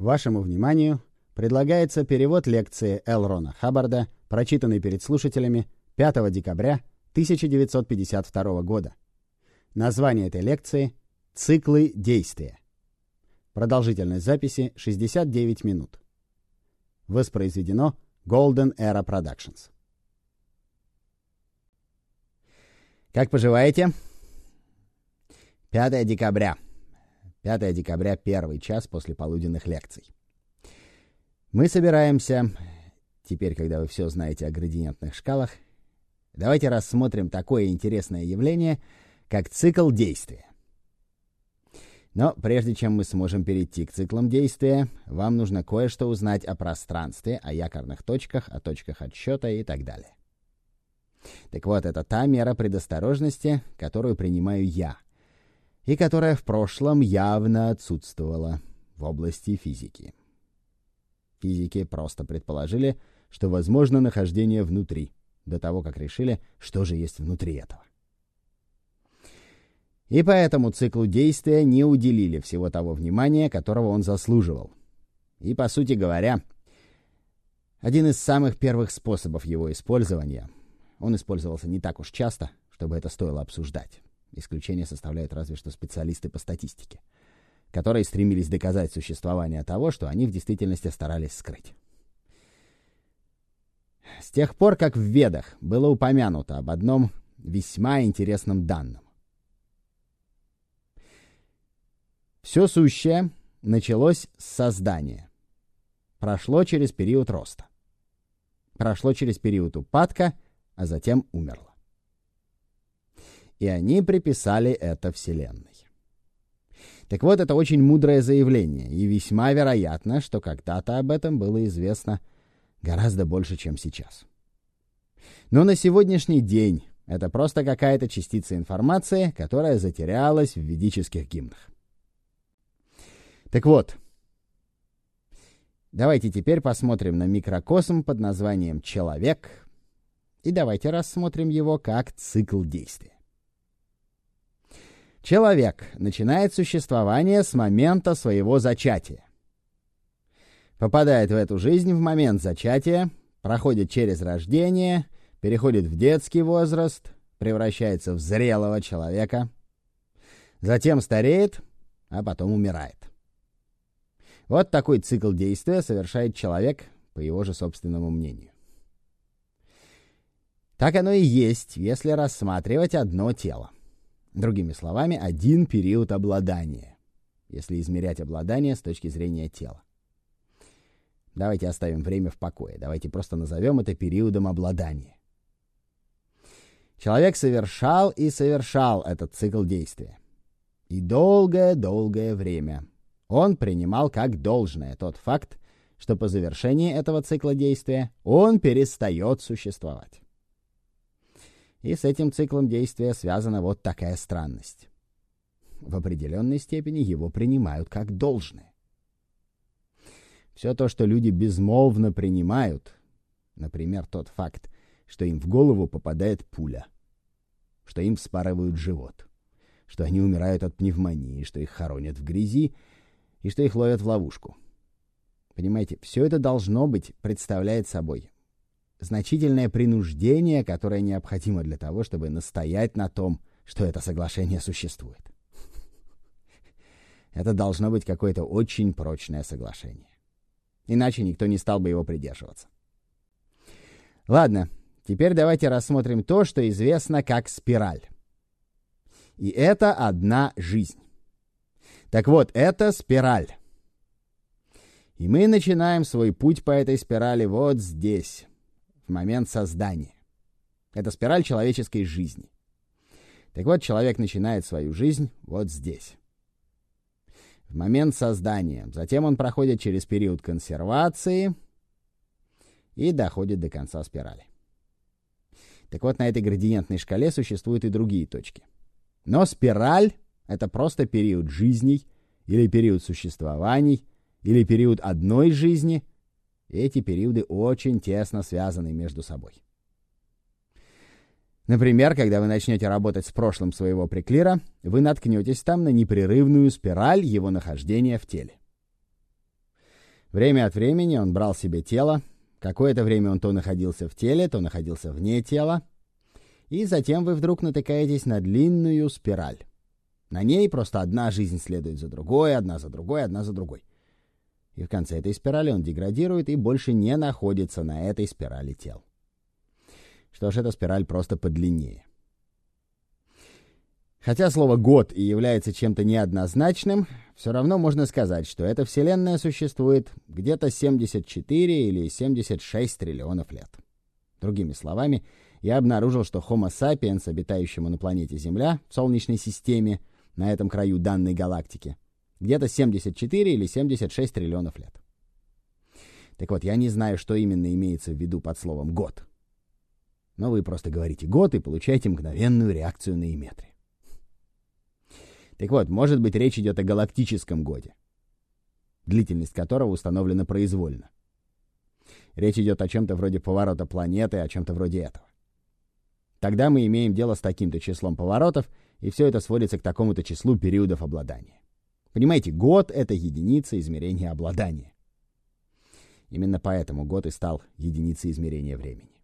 Вашему вниманию предлагается перевод лекции Л. Рона Хаббарда, прочитанной перед слушателями 5 декабря 1952 года. Название этой лекции «Циклы действия». Продолжительность записи 69 минут. Воспроизведено Golden Era Productions. Как поживаете? 5 декабря. 5 декабря, первый час после полуденных лекций. Мы собираемся, теперь, когда вы все знаете о градиентных шкалах, давайте рассмотрим такое интересное явление, как цикл действия. Но прежде чем мы сможем перейти к циклам действия, вам нужно кое-что узнать о пространстве, о якорных точках, о точках отсчета и так далее. Так вот, это та мера предосторожности, которую принимаю я, и которая в прошлом явно отсутствовала в области физики. Физики просто предположили, что возможно нахождение внутри, до того, как решили, что же есть внутри этого. И поэтому циклу действия не уделили всего того внимания, которого он заслуживал. И, по сути говоря, один из самых первых способов его использования, он использовался не так уж часто, чтобы это стоило обсуждать. Исключение составляют разве что специалисты по статистике, которые стремились доказать существование того, что они в действительности старались скрыть. С тех пор, как в Ведах было упомянуто об одном весьма интересном данном. Все сущее началось с создания, прошло через период роста, прошло через период упадка, а затем умерло. И они приписали это Вселенной. Так вот, это очень мудрое заявление, и весьма вероятно, что когда-то об этом было известно гораздо больше, чем сейчас. Но на сегодняшний день это просто какая-то частица информации, которая затерялась в ведических гимнах. Так вот, давайте теперь посмотрим на микрокосм под названием «Человек», и давайте рассмотрим его как цикл действия. Человек начинает существование с момента своего зачатия. Попадает в эту жизнь в момент зачатия, проходит через рождение, переходит в детский возраст, превращается в зрелого человека, затем стареет, а потом умирает. Вот такой цикл действия совершает человек, по его же собственному мнению. Так оно и есть, если рассматривать одно тело. Другими словами, один период обладания, если измерять обладание с точки зрения тела. Давайте оставим время в покое. Давайте просто назовем это периодом обладания. Человек совершал и совершал этот цикл действия. И долгое-долгое время он принимал как должное тот факт, что по завершении этого цикла действия он перестает существовать. И с этим циклом действия связана вот такая странность. В определенной степени его принимают как должное. Все то, что люди безмолвно принимают, например, тот факт, что им в голову попадает пуля, что им вспарывают живот, что они умирают от пневмонии, что их хоронят в грязи и что их ловят в ловушку. Понимаете, все это должно быть, представляет собой значительное принуждение, которое необходимо для того, чтобы настоять на том, что это соглашение существует. Это должно быть какое-то очень прочное соглашение. Иначе никто не стал бы его придерживаться. Ладно, теперь давайте рассмотрим то, что известно как спираль. И это одна жизнь. Так вот, это спираль. И мы начинаем свой путь по этой спирали вот здесь, в момент создания. Это спираль человеческой жизни. Так вот, человек начинает свою жизнь вот здесь, в момент создания. Затем он проходит через период консервации и доходит до конца спирали. Так вот, на этой градиентной шкале существуют и другие точки. Но спираль — это просто период жизней, или период существований, или период одной жизни. И эти периоды очень тесно связаны между собой. Например, когда вы начнете работать с прошлым своего приклира, вы наткнетесь там на непрерывную спираль его нахождения в теле. Время от времени он брал себе тело. Какое-то время он то находился в теле, то находился вне тела. И затем вы вдруг натыкаетесь на длинную спираль. На ней просто одна жизнь следует за другой, одна за другой, одна за другой. И в конце этой спирали он деградирует и больше не находится на этой спирали тел. Что ж, эта спираль просто подлиннее. Хотя слово «год» и является чем-то неоднозначным, все равно можно сказать, что эта Вселенная существует где-то 74 или 76 триллионов лет. Другими словами, я обнаружил, что Homo sapiens, обитающему на планете Земля, в Солнечной системе, на этом краю данной галактики, где-то 74 или 76 триллионов лет. Так вот, я не знаю, что именно имеется в виду под словом «год». Но вы просто говорите «год» и получаете мгновенную реакцию на Иметри. Так вот, может быть, речь идет о галактическом годе, длительность которого установлена произвольно. Речь идет о чем-то вроде поворота планеты, о чем-то вроде этого. Тогда мы имеем дело с таким-то числом поворотов, и все это сводится к такому-то числу периодов обладания. Понимаете, год — это единица измерения обладания. Именно поэтому год и стал единицей измерения времени.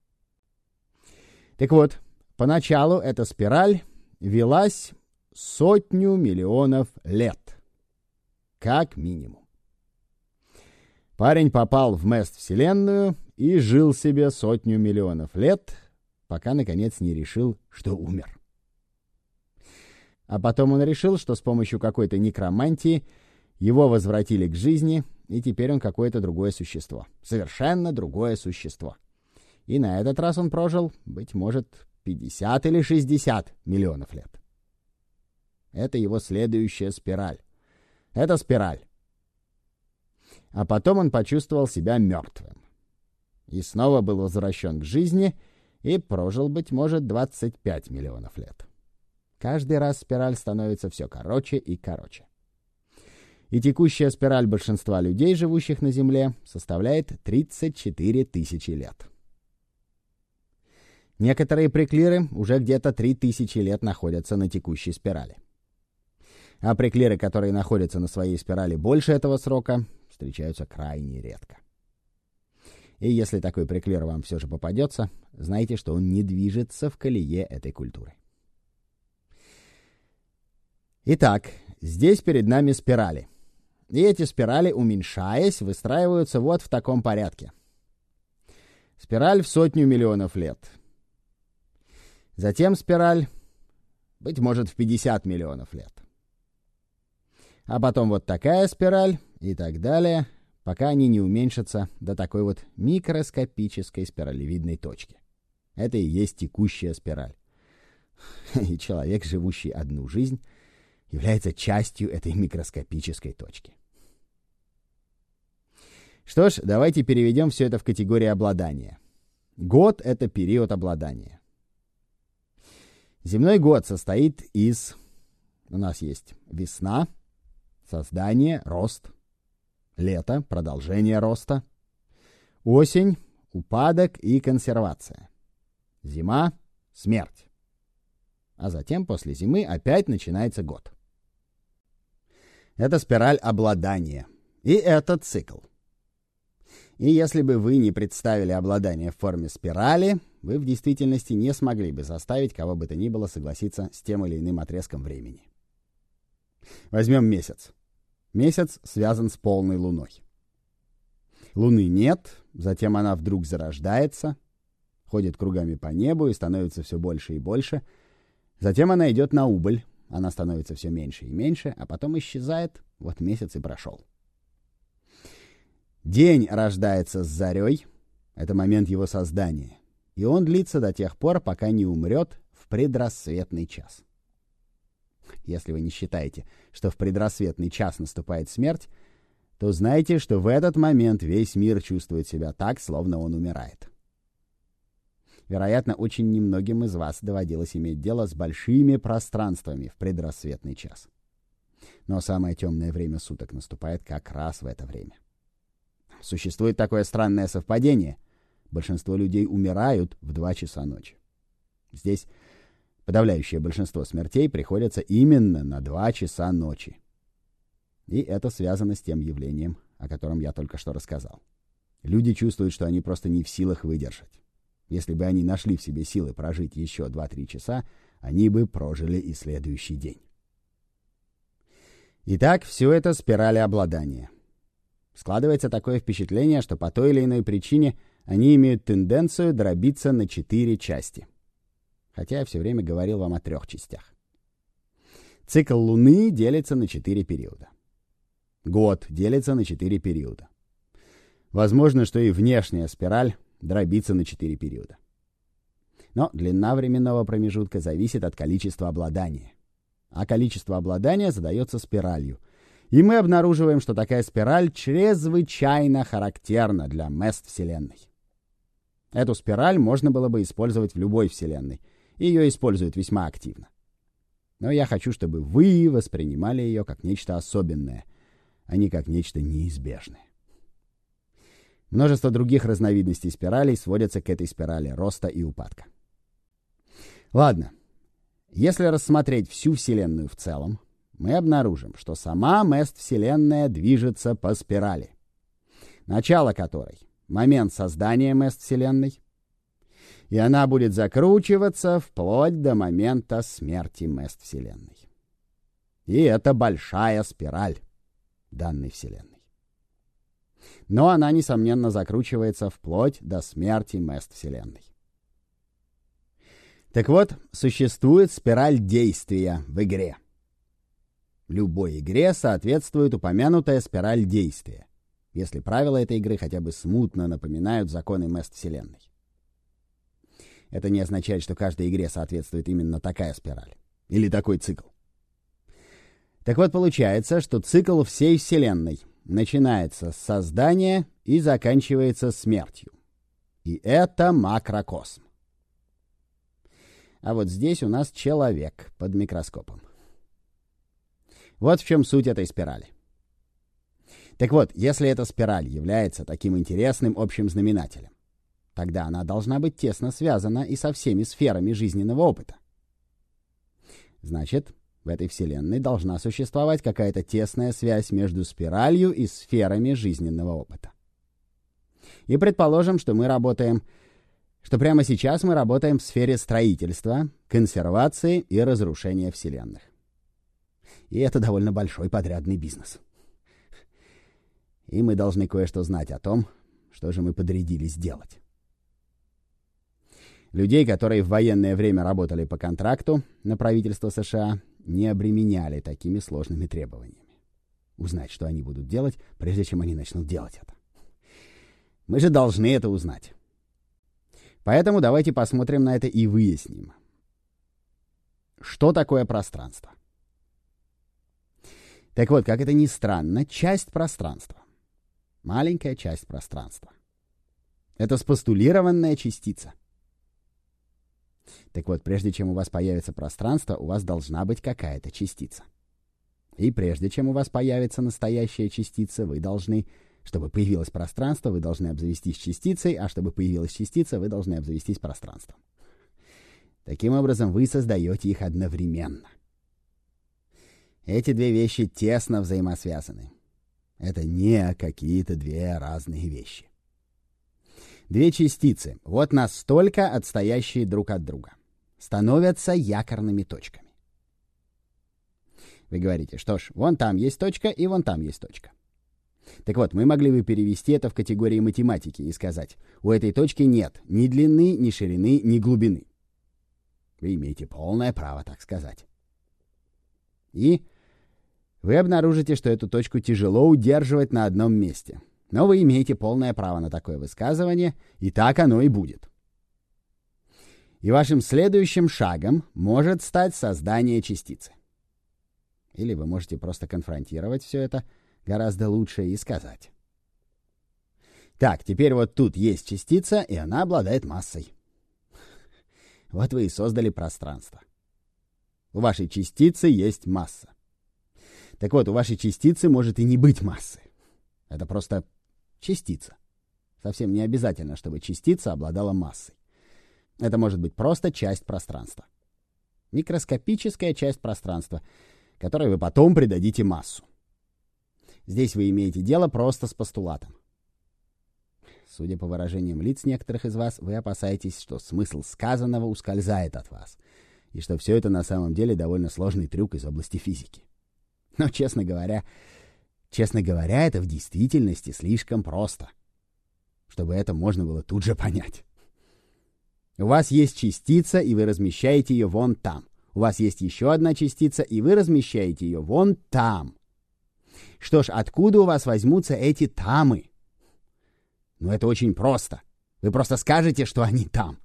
Так вот, поначалу эта спираль велась 100 миллионов лет. Как минимум. Парень попал в Мест-Вселенную и жил себе 100 миллионов лет, пока, наконец, не решил, что умер. А потом он решил, что с помощью какой-то некромантии его возвратили к жизни, и теперь он какое-то другое существо. Совершенно другое существо. И на этот раз он прожил, быть может, 50 или 60 миллионов лет. Это его следующая спираль. Это спираль. А потом он почувствовал себя мертвым. И снова был возвращен к жизни и прожил, быть может, 25 миллионов лет. Каждый раз спираль становится все короче и короче. И текущая спираль большинства людей, живущих на Земле, составляет 34 тысячи лет. Некоторые приклиры уже где-то 3000 лет находятся на текущей спирали. А приклиры, которые находятся на своей спирали больше этого срока, встречаются крайне редко. И если такой приклир вам все же попадется, знайте, что он не движется в колее этой культуры. Итак, здесь перед нами спирали. И эти спирали, уменьшаясь, выстраиваются вот в таком порядке. Спираль в 100 миллионов лет. Затем спираль, быть может, в 50 миллионов лет. А потом вот такая спираль и так далее, пока они не уменьшатся до такой вот микроскопической спиралевидной точки. Это и есть текущая спираль. И человек, живущий одну жизнь, является частью этой микроскопической точки. Что ж, давайте переведем все это в категории обладания. Год — это период обладания. Земной год состоит из... У нас есть весна, создание, рост, лето, продолжение роста, осень, упадок и консервация, зима, смерть. А затем после зимы опять начинается год. Это спираль обладания. И это цикл. И если бы вы не представили обладание в форме спирали, вы в действительности не смогли бы заставить кого бы то ни было согласиться с тем или иным отрезком времени. Возьмем месяц. Месяц связан с полной луной. Луны нет, затем она вдруг зарождается, ходит кругами по небу и становится все больше и больше. Затем она идет на убыль, она становится все меньше и меньше, а потом исчезает, вот месяц и прошел. День рождается с зарей, это момент его создания, и он длится до тех пор, пока не умрет в предрассветный час. Если вы не считаете, что в предрассветный час наступает смерть, то знайте, что в этот момент весь мир чувствует себя так, словно он умирает. Вероятно, очень немногим из вас доводилось иметь дело с большими пространствами в предрассветный час. Но самое темное время суток наступает как раз в это время. Существует такое странное совпадение. Большинство людей умирают в 2 часа ночи. Здесь подавляющее большинство смертей приходится именно на 2 часа ночи. И это связано с тем явлением, о котором я только что рассказал. Люди чувствуют, что они просто не в силах выдержать. Если бы они нашли в себе силы прожить еще 2-3 часа, они бы прожили и следующий день. Итак, все это спирали обладания. Складывается такое впечатление, что по той или иной причине они имеют тенденцию дробиться на 4 части. Хотя я все время говорил вам о 3 частях. Цикл Луны делится на 4 периода. Год делится на 4 периода. Возможно, что и внешняя спираль дробится на 4 периода. Но длина временного промежутка зависит от количества обладания. А количество обладания задается спиралью. И мы обнаруживаем, что такая спираль чрезвычайно характерна для мест Вселенной. Эту спираль можно было бы использовать в любой Вселенной. Ее используют весьма активно. Но я хочу, чтобы вы воспринимали ее как нечто особенное, а не как нечто неизбежное. Множество других разновидностей спиралей сводятся к этой спирали роста и упадка. Ладно, если рассмотреть всю Вселенную в целом, мы обнаружим, что сама Мест-Вселенная движется по спирали, начало которой — момент создания Мест-Вселенной, и она будет закручиваться вплоть до момента смерти Мест-Вселенной. И это большая спираль данной Вселенной. Но она, несомненно, закручивается вплоть до смерти Мест-Вселенной. Так вот, существует спираль действия в игре. Любой игре соответствует упомянутая спираль действия, если правила этой игры хотя бы смутно напоминают законы Мест-Вселенной. Это не означает, что каждой игре соответствует именно такая спираль или такой цикл. Так вот, получается, что цикл всей Вселенной начинается с создания и заканчивается смертью. И это макрокосм. А вот здесь у нас человек под микроскопом. Вот в чем суть этой спирали. Так вот, если эта спираль является таким интересным общим знаменателем, тогда она должна быть тесно связана и со всеми сферами жизненного опыта. Значит, в этой Вселенной должна существовать какая-то тесная связь между спиралью и сферами жизненного опыта. И предположим, что прямо сейчас мы работаем в сфере строительства, консервации и разрушения вселенных. И это довольно большой подрядный бизнес. И мы должны кое-что знать о том, что же мы подрядились делать. Людей, которые в военное время работали по контракту на правительство США, не обременяли такими сложными требованиями. Узнать, что они будут делать, прежде чем они начнут делать это. Мы же должны это узнать. Поэтому давайте посмотрим на это и выясним, что такое пространство. Так вот, как это ни странно, часть пространства, маленькая часть пространства, это спостулированная частица. Так вот, прежде чем у вас появится пространство, у вас должна быть какая-то частица. И прежде чем у вас появится настоящая частица, вы должны, чтобы появилось пространство, вы должны обзавестись частицей, а чтобы появилась частица, вы должны обзавестись пространством. Таким образом, вы создаете их одновременно. Эти две вещи тесно взаимосвязаны. Это не какие-то две разные вещи. Две частицы, вот настолько отстоящие друг от друга, становятся якорными точками. Вы говорите, что ж, вон там есть точка и вон там есть точка. Так вот, мы могли бы перевести это в категории математики и сказать, у этой точки нет ни длины, ни ширины, ни глубины. Вы имеете полное право так сказать. И вы обнаружите, что эту точку тяжело удерживать на одном месте. Но вы имеете полное право на такое высказывание, и так оно и будет. И вашим следующим шагом может стать создание частицы. Или вы можете просто конфронтировать все это гораздо лучше и сказать. Так, теперь вот тут есть частица, и она обладает массой. Вот вы и создали пространство. У вашей частицы есть масса. Так вот, у вашей частицы может и не быть массы. Это просто частица. Совсем не обязательно, чтобы частица обладала массой. Это может быть просто часть пространства. Микроскопическая часть пространства, которой вы потом придадите массу. Здесь вы имеете дело просто с постулатом. Судя по выражениям лиц некоторых из вас, вы опасаетесь, что смысл сказанного ускользает от вас, и что все это на самом деле довольно сложный трюк из области физики. Но, честно говоря, это в действительности слишком просто, чтобы это можно было тут же понять. У вас есть частица, и вы размещаете ее вон там. У вас есть еще одна частица, и вы размещаете ее вон там. Что ж, откуда у вас возьмутся эти тамы? Ну, это очень просто. Вы просто скажете, что они там.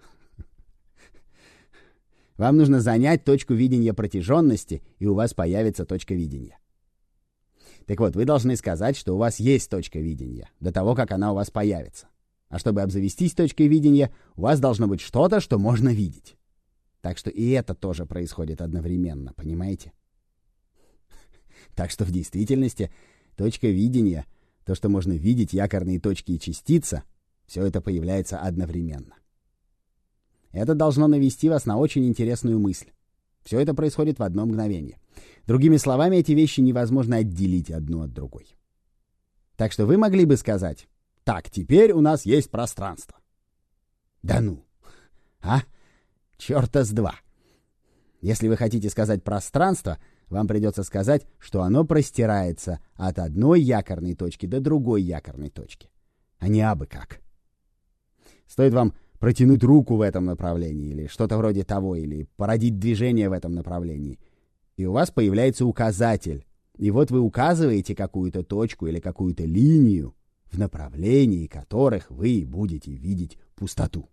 Вам нужно занять точку видения протяженности, и у вас появится точка видения. Так вот, вы должны сказать, что у вас есть точка видения, до того, как она у вас появится. А чтобы обзавестись точкой видения, у вас должно быть что-то, что можно видеть. Так что и это тоже происходит одновременно, понимаете? Так что в действительности точка видения, то, что можно видеть, якорные точки и частица, все это появляется одновременно. Это должно навести вас на очень интересную мысль. Все это происходит в одно мгновение. Другими словами, эти вещи невозможно отделить одну от другой. Так что вы могли бы сказать: так, теперь у нас есть пространство. Да ну! А? Чёрта с два! Если вы хотите сказать пространство, вам придется сказать, что оно простирается от одной якорной точки до другой якорной точки, а не абы как. Стоит вам протянуть руку в этом направлении, или что-то вроде того, или породить движение в этом направлении, и у вас появляется указатель, и вот вы указываете какую-то точку или какую-то линию, в направлении которых вы будете видеть пустоту.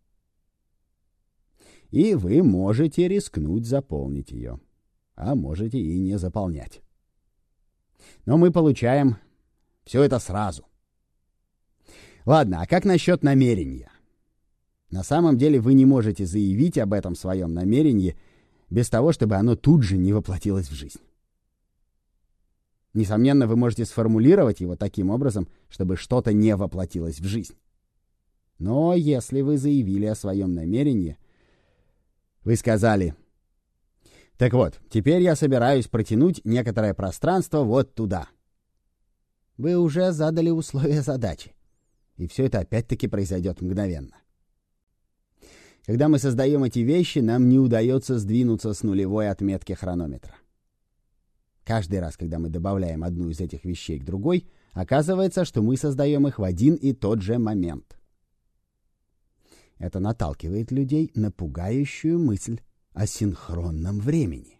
И вы можете рискнуть заполнить ее, а можете и не заполнять. Но мы получаем все это сразу. Ладно, а как насчет намерения? На самом деле вы не можете заявить об этом своем намерении без того, чтобы оно тут же не воплотилось в жизнь. Несомненно, вы можете сформулировать его таким образом, чтобы что-то не воплотилось в жизнь. Но если вы заявили о своем намерении, вы сказали: так вот, теперь я собираюсь протянуть некоторое пространство вот туда. Вы уже задали условия задачи, и все это опять-таки произойдет мгновенно. Когда мы создаем эти вещи, нам не удается сдвинуться с нулевой отметки хронометра. Каждый раз, когда мы добавляем одну из этих вещей к другой, оказывается, что мы создаем их в один и тот же момент. Это наталкивает людей на пугающую мысль о синхронном времени.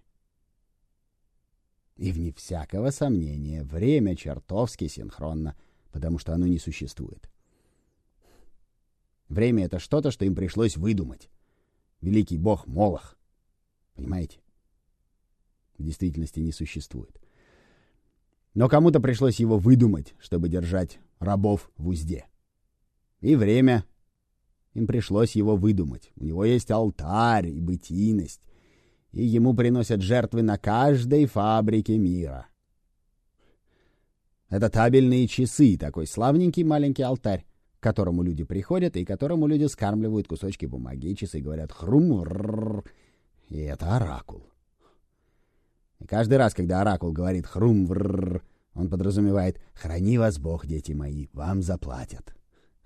И вне всякого сомнения, время чертовски синхронно, потому что оно не существует. Время — это что-то, что им пришлось выдумать. Великий бог Молох. Понимаете? В действительности не существует. Но кому-то пришлось его выдумать, чтобы держать рабов в узде. И время... Им пришлось его выдумать. У него есть алтарь и бытийность, и ему приносят жертвы на каждой фабрике мира. Это табельные часы, такой славненький маленький алтарь, к которому люди приходят и которому люди скармливают кусочки бумаги, и часы говорят «хрум-рррр», и это оракул. И каждый раз, когда оракул говорит «хрум-рррр», он подразумевает «храни вас Бог, дети мои, вам заплатят».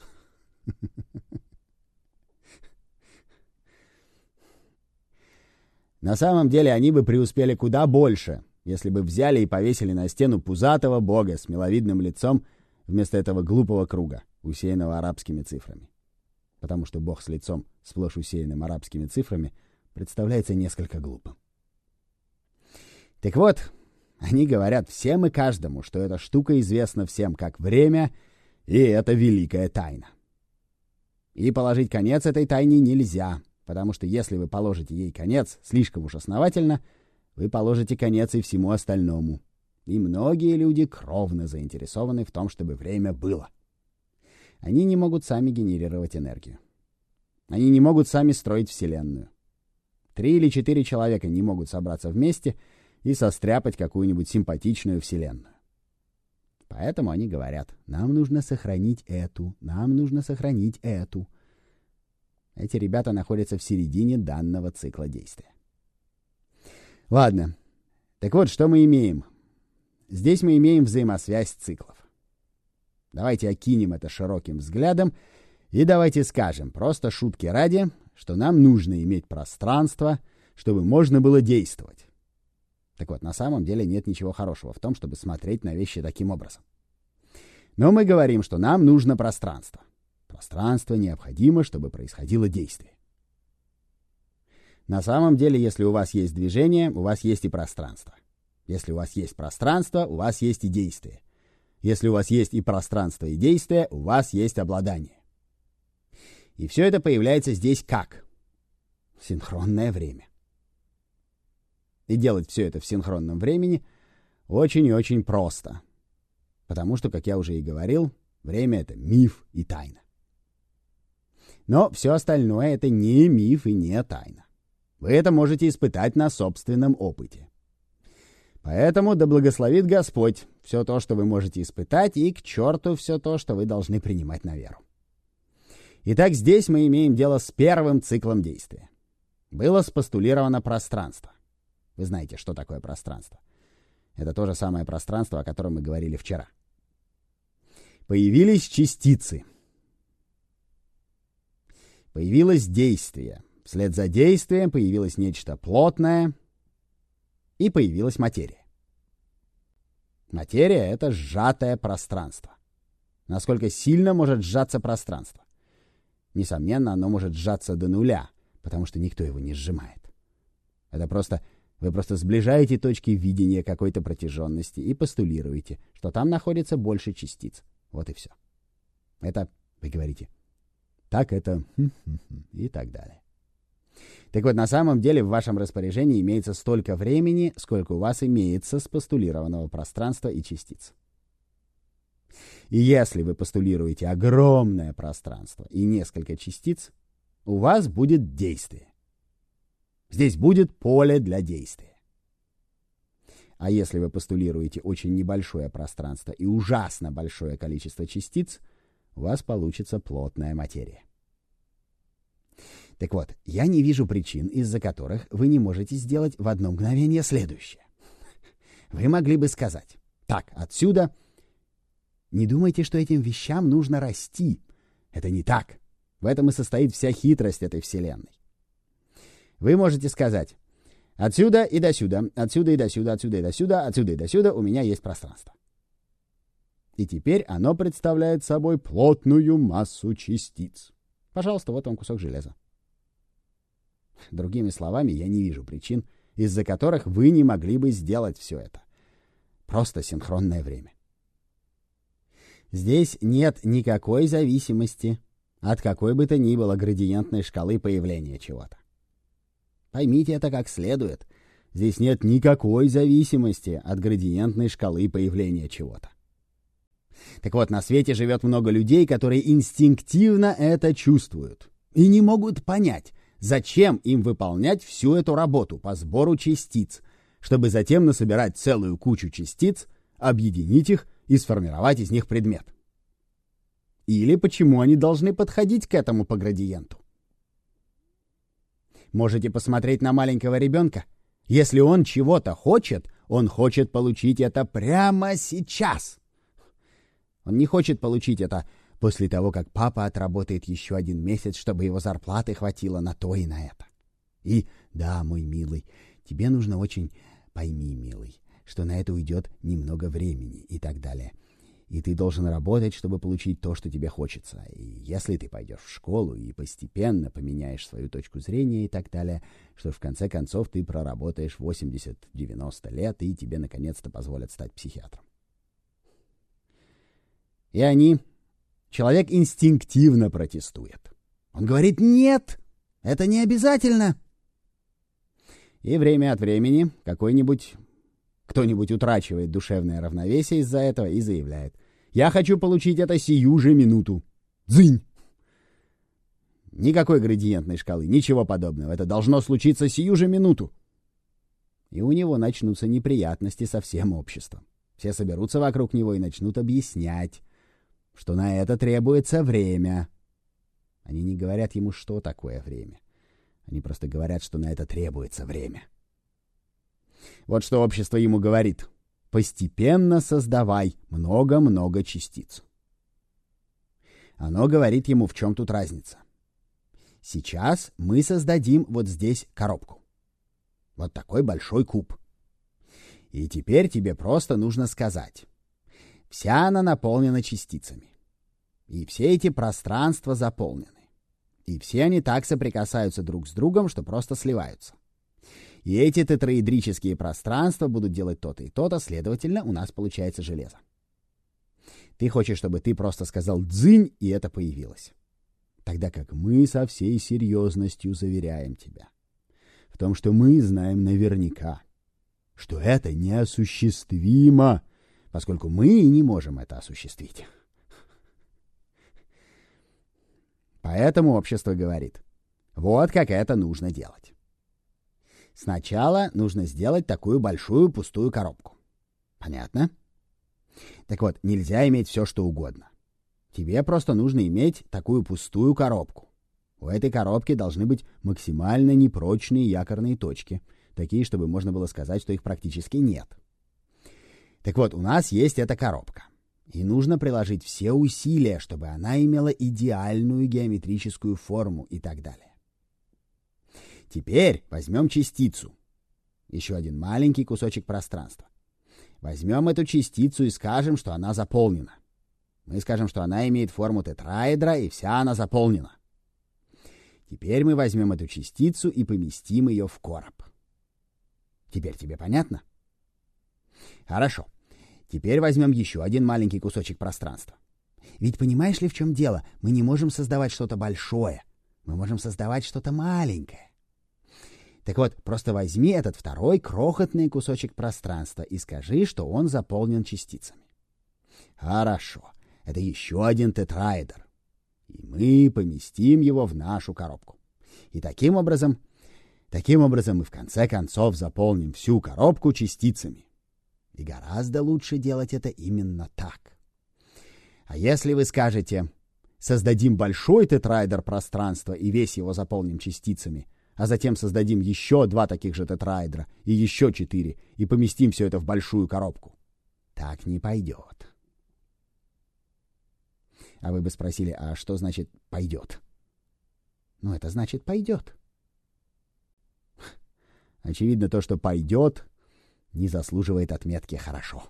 На самом деле они бы преуспели куда больше, если бы взяли и повесили на стену пузатого бога с миловидным лицом вместо этого глупого круга, усеянного арабскими цифрами. Потому что бог с лицом, сплошь усеянным арабскими цифрами, представляется несколько глупым. Так вот, они говорят всем и каждому, что эта штука известна всем как время, и это великая тайна. И положить конец этой тайне нельзя, потому что если вы положите ей конец слишком уж основательно, вы положите конец и всему остальному. И многие люди кровно заинтересованы в том, чтобы время было. Они не могут сами генерировать энергию. Они не могут сами строить Вселенную. 3 или 4 человека не могут собраться вместе и состряпать какую-нибудь симпатичную Вселенную. Поэтому они говорят: нам нужно сохранить эту, нам нужно сохранить эту. Эти ребята находятся в середине данного цикла действия. Ладно. Так вот, что мы имеем? здесь мы имеем взаимосвязь циклов. Давайте окинем это широким взглядом и давайте скажем, просто шутки ради, что нам нужно иметь пространство, чтобы можно было действовать. Так вот, на самом деле нет ничего хорошего в том, чтобы смотреть на вещи таким образом. Но мы говорим, что нам нужно пространство. Пространство необходимо, чтобы происходило действие. На самом деле, если у вас есть движение, у вас есть и пространство. Если у вас есть пространство, у вас есть и действие. Если у вас есть и пространство, и действие, у вас есть обладание. И все это появляется здесь как? В синхронное время. И делать все это в синхронном времени очень и очень просто. Потому что, как я уже и говорил, время — это миф и тайна. Но все остальное — это не миф и не тайна. Вы это можете испытать на собственном опыте. Поэтому да благословит Господь все то, что вы можете испытать, и к черту все то, что вы должны принимать на веру. Итак, здесь мы имеем дело с первым циклом действия. Было спостулировано пространство. Вы знаете, что такое пространство. Это то же самое пространство, о котором мы говорили вчера. Появились частицы. Появилось действие. Вслед за действием появилось нечто плотное, и появилась материя. Материя — это сжатое пространство. Насколько сильно может сжаться пространство? Несомненно, оно может сжаться до нуля, потому что никто его не сжимает. Вы просто сближаете точки видения какой-то протяженности и постулируете, что там находится больше частиц. Вот и все. Это, вы говорите, так это и так далее. Так вот, на самом деле в вашем распоряжении имеется столько времени, сколько у вас имеется спостулированного пространства и частиц. И если вы постулируете огромное пространство и несколько частиц, у вас будет действие. Здесь будет поле для действия. А если вы постулируете очень небольшое пространство и ужасно большое количество частиц, у вас получится плотная материя. Так вот, я не вижу причин, из-за которых вы не можете сделать в одно мгновение следующее. Вы могли бы сказать: так, отсюда... Не думайте, что этим вещам нужно расти. Это не так. В этом и состоит вся хитрость этой вселенной. Вы можете сказать: отсюда и до сюда, отсюда и до сюда, отсюда и до сюда, отсюда и до сюда у меня есть пространство. И теперь оно представляет собой плотную массу частиц. Пожалуйста, вот вам кусок железа. Другими словами, я не вижу причин, из-за которых вы не могли бы сделать все это. Просто синхронное время. Здесь нет никакой зависимости от какой бы то ни было градиентной шкалы появления чего-то. Поймите это как следует. Здесь нет никакой зависимости от градиентной шкалы появления чего-то. Так вот, на свете живет много людей, которые инстинктивно это чувствуют и не могут понять, зачем им выполнять всю эту работу по сбору частиц, чтобы затем насобирать целую кучу частиц, объединить их и сформировать из них предмет. Или почему они должны подходить к этому по градиенту. Можете посмотреть на маленького ребенка. Если он чего-то хочет, он хочет получить это прямо сейчас. Он не хочет получить это после того, как папа отработает еще 1 месяц, чтобы его зарплаты хватило на то и на это. И да, мой милый, тебе нужно очень... Пойми, милый, что на это уйдет немного времени и так далее. И ты должен работать, чтобы получить то, что тебе хочется. И если ты пойдешь в школу и постепенно поменяешь свою точку зрения и так далее, что в конце концов ты проработаешь 80-90 лет, и тебе наконец-то позволят стать психиатром. И человек инстинктивно протестует. Он говорит: нет, это не обязательно. И время от времени кто-нибудь утрачивает душевное равновесие из-за этого и заявляет: я хочу получить это сию же минуту. Дзынь! Никакой градиентной шкалы, ничего подобного. Это должно случиться сию же минуту. И у него начнутся неприятности со всем обществом. Все соберутся вокруг него и начнут объяснять, что на это требуется время. Они не говорят ему, что такое время. Они просто говорят, что на это требуется время. Вот что общество ему говорит. постепенно создавай много-много частиц. Оно говорит ему, в чем тут разница. Сейчас мы создадим вот здесь коробку. Вот такой большой куб. И теперь тебе просто нужно сказать. Вся она наполнена частицами. И все эти пространства заполнены. И все они так соприкасаются друг с другом, что просто сливаются. И эти тетраэдрические пространства будут делать то-то и то-то, следовательно, у нас получается железо. Ты хочешь, чтобы ты просто сказал «дзынь», и это появилось. Тогда как мы со всей серьезностью заверяем тебя в том, что мы знаем наверняка, что это неосуществимо, поскольку мы не можем это осуществить. Поэтому общество говорит, вот как это нужно делать. Сначала нужно сделать такую большую пустую коробку. Понятно? Так вот, нельзя иметь все, что угодно. Тебе просто нужно иметь такую пустую коробку. У этой коробки должны быть максимально непрочные якорные точки, такие, чтобы можно было сказать, что их практически нет. Так вот, у нас есть эта коробка. И нужно приложить все усилия, чтобы она имела идеальную геометрическую форму и так далее. Теперь возьмем частицу. Еще один маленький кусочек пространства. Возьмем эту частицу и скажем, что она заполнена. Мы скажем, что она имеет форму тетраэдра, и вся она заполнена. Теперь мы возьмем эту частицу и поместим ее в короб. Теперь тебе понятно? Хорошо. Теперь возьмем еще один маленький кусочек пространства. Ведь понимаешь ли, в чем дело? Мы не можем создавать что-то большое. Мы можем создавать что-то маленькое. Так вот, просто возьми этот второй крохотный кусочек пространства и скажи, что он заполнен частицами. Хорошо. Это еще один тетраэдр. И мы поместим его в нашу коробку. И таким образом мы в конце концов заполним всю коробку частицами. И гораздо лучше делать это именно так. А если вы скажете, создадим большой тетраэдр пространства и весь его заполним частицами, а затем создадим еще 2 таких же тетраэдра и еще 4, и поместим все это в большую коробку, так не пойдет. А вы бы спросили, а что значит «пойдет»? Ну, это значит «пойдет». Очевидно, то, что «пойдет», не заслуживает отметки «хорошо».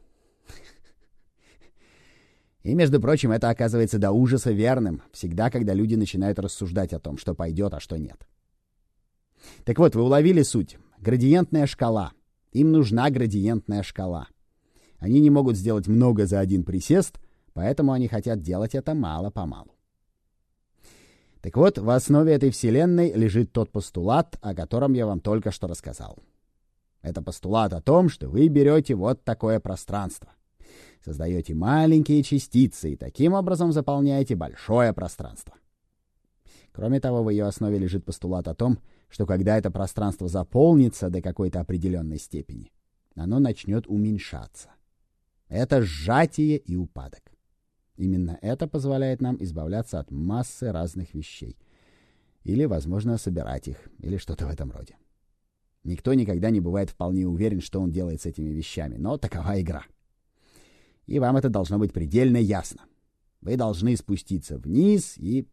И, между прочим, это оказывается до ужаса верным, всегда, когда люди начинают рассуждать о том, что пойдет, а что нет. Так вот, вы уловили суть. Градиентная шкала. Им нужна градиентная шкала. Они не могут сделать много за один присест, поэтому они хотят делать это мало-помалу. Так вот, в основе этой вселенной лежит тот постулат, о котором я вам только что рассказал. Это постулат о том, что вы берете вот такое пространство, создаете маленькие частицы и таким образом заполняете большое пространство. Кроме того, в ее основе лежит постулат о том, что когда это пространство заполнится до какой-то определенной степени, оно начнет уменьшаться. Это сжатие и упадок. Именно это позволяет нам избавляться от массы разных вещей. Или, возможно, собирать их, или что-то в этом роде. Никто никогда не бывает вполне уверен, что он делает с этими вещами, но такова игра. И вам это должно быть предельно ясно. Вы должны спуститься вниз и...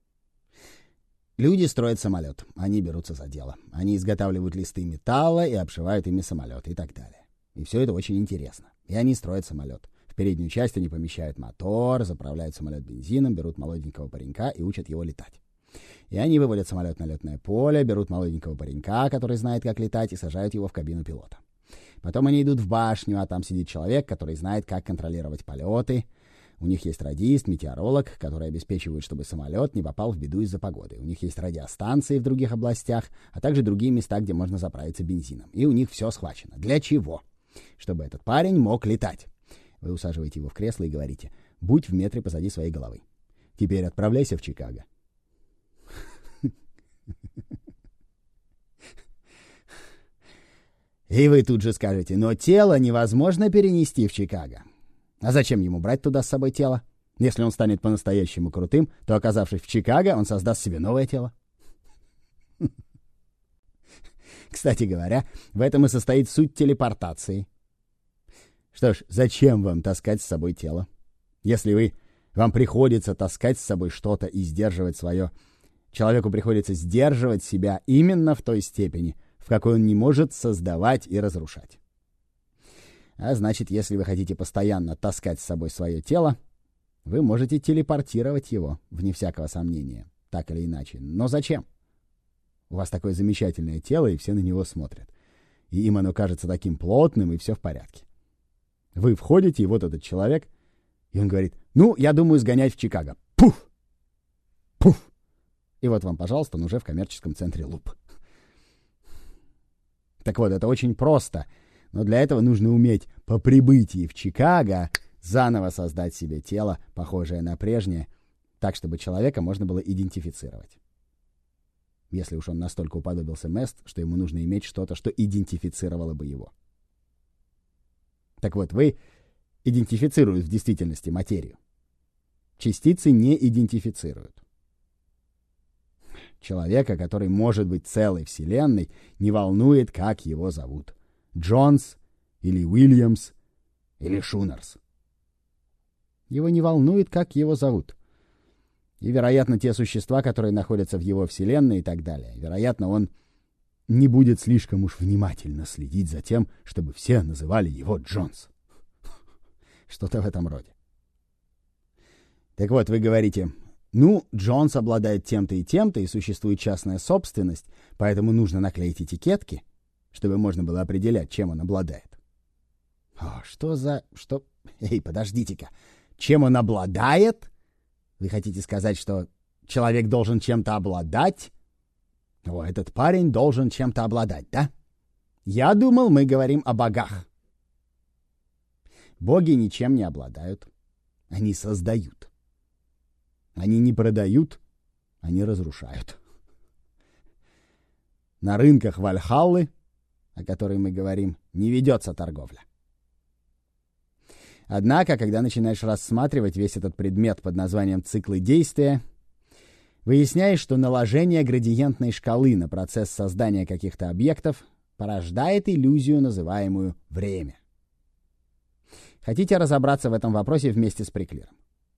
Люди строят самолет, они берутся за дело. Они изготавливают листы металла и обшивают ими самолет и так далее. И все это очень интересно. И они строят самолет. В переднюю часть они помещают мотор, заправляют самолет бензином, берут молоденького паренька и учат его летать. И они выводят самолет на летное поле, берут молоденького паренька, который знает, как летать, и сажают его в кабину пилота. Потом они идут в башню, а там сидит человек, который знает, как контролировать полеты. У них есть радист, метеоролог, который обеспечивает, чтобы самолет не попал в беду из-за погоды. У них есть радиостанции в других областях, а также другие места, где можно заправиться бензином. И у них все схвачено. Для чего? Чтобы этот парень мог летать. Вы усаживаете его в кресло и говорите: «Будь в метре позади своей головы. Теперь отправляйся в Чикаго». И вы тут же скажете: «Но тело невозможно перенести в Чикаго». А зачем ему брать туда с собой тело? Если он станет по-настоящему крутым, то, оказавшись в Чикаго, он создаст себе новое тело. Кстати говоря, в этом и состоит суть телепортации. Что ж, зачем вам таскать с собой тело? Если вам приходится таскать с собой что-то и сдерживать свое, человеку приходится сдерживать себя именно в той степени, в какой он не может создавать и разрушать. А значит, если вы хотите постоянно таскать с собой свое тело, вы можете телепортировать его, вне всякого сомнения, так или иначе. Но зачем? У вас такое замечательное тело, и все на него смотрят. И им оно кажется таким плотным, и все в порядке. Вы входите, и вот этот человек, и он говорит: ну, я думаю сгонять в Чикаго. Пуф! Пуф! И вот вам, пожалуйста, он уже в коммерческом центре Луп. Так вот, это очень просто. Но для этого нужно уметь по прибытии в Чикаго заново создать себе тело, похожее на прежнее, так, чтобы человека можно было идентифицировать. Если уж он настолько уподобился Мест, что ему нужно иметь что-то, что идентифицировало бы его. Так вот, вы идентифицируют в действительности материю. Частицы не идентифицируют. Человека, который может быть целой вселенной, не волнует, как его зовут. Джонс или Уильямс или Шунерс. Его не волнует, как его зовут. И, вероятно, те существа, которые находятся в его вселенной и так далее. Вероятно, он не будет слишком уж внимательно следить за тем, чтобы все называли его Джонс. Что-то в этом роде. Так вот, вы говорите: ну, Джонс обладает тем-то и тем-то, и существует частная собственность, поэтому нужно наклеить этикетки, чтобы можно было определять, чем он обладает. Что? Эй, подождите-ка. Чем он обладает? Вы хотите сказать, что человек должен чем-то обладать? Этот парень должен чем-то обладать, да? Я думал, мы говорим о богах. Боги ничем не обладают. Они создают. Они не продают, они разрушают. На рынках Вальхаллы, о которой мы говорим, не ведется торговля. Однако, когда начинаешь рассматривать весь этот предмет под названием циклы действия, выясняешь, что наложение градиентной шкалы на процесс создания каких-то объектов порождает иллюзию, называемую время. Хотите разобраться в этом вопросе вместе с Приклиром?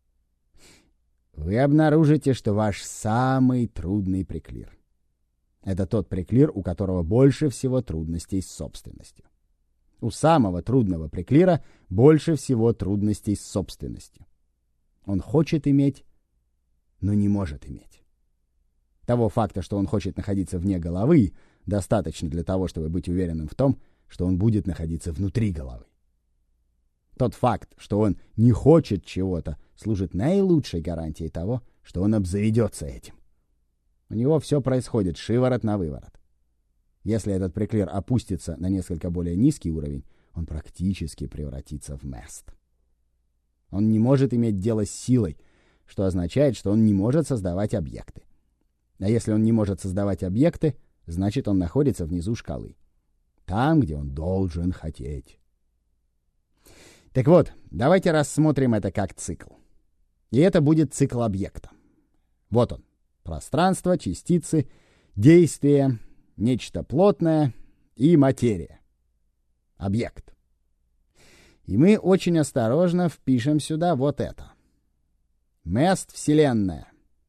Вы обнаружите, что ваш самый трудный приклир — это тот приклир, у которого больше всего трудностей с собственностью. У самого трудного приклира больше всего трудностей с собственностью. Он хочет иметь, но не может иметь. Того факта, что он хочет находиться вне головы, достаточно для того, чтобы быть уверенным в том, что он будет находиться внутри головы. Тот факт, что он не хочет чего-то, служит наилучшей гарантией того, что он обзаведется этим. У него все происходит шиворот на выворот. Если этот приклир опустится на несколько более низкий уровень, он практически превратится в Мест. Он не может иметь дело с силой, что означает, что он не может создавать объекты. А если он не может создавать объекты, значит, он находится внизу шкалы. Там, где он должен хотеть. Так вот, давайте рассмотрим это как цикл. И это будет цикл объекта. Вот он. Пространство, частицы, действие, нечто плотное и материя. Объект. И мы очень осторожно впишем сюда вот это. Мест Вселенная.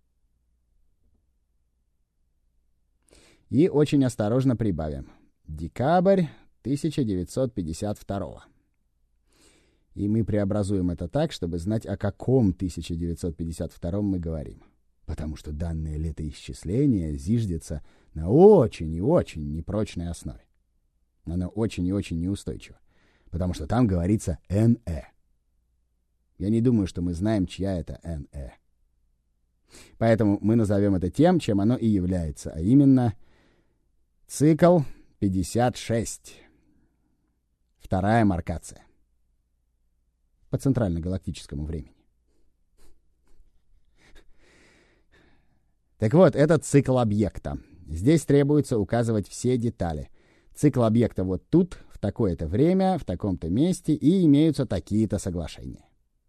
И очень осторожно прибавим. Декабрь 1952. И мы преобразуем это так, чтобы знать, о каком 1952 мы говорим. Потому что данное летоисчисление зиждется на очень и очень непрочной основе. Оно очень и очень неустойчиво. Потому что там говорится НЭ. Я не думаю, что мы знаем, чья это НЭ. Поэтому мы назовем это тем, чем оно и является, а именно цикл 56. Вторая маркация. По центрально-галактическому времени. Так вот, это цикл объекта. Здесь требуется указывать все детали. Цикл объекта вот тут, в такое-то время, в таком-то месте, и имеются такие-то соглашения.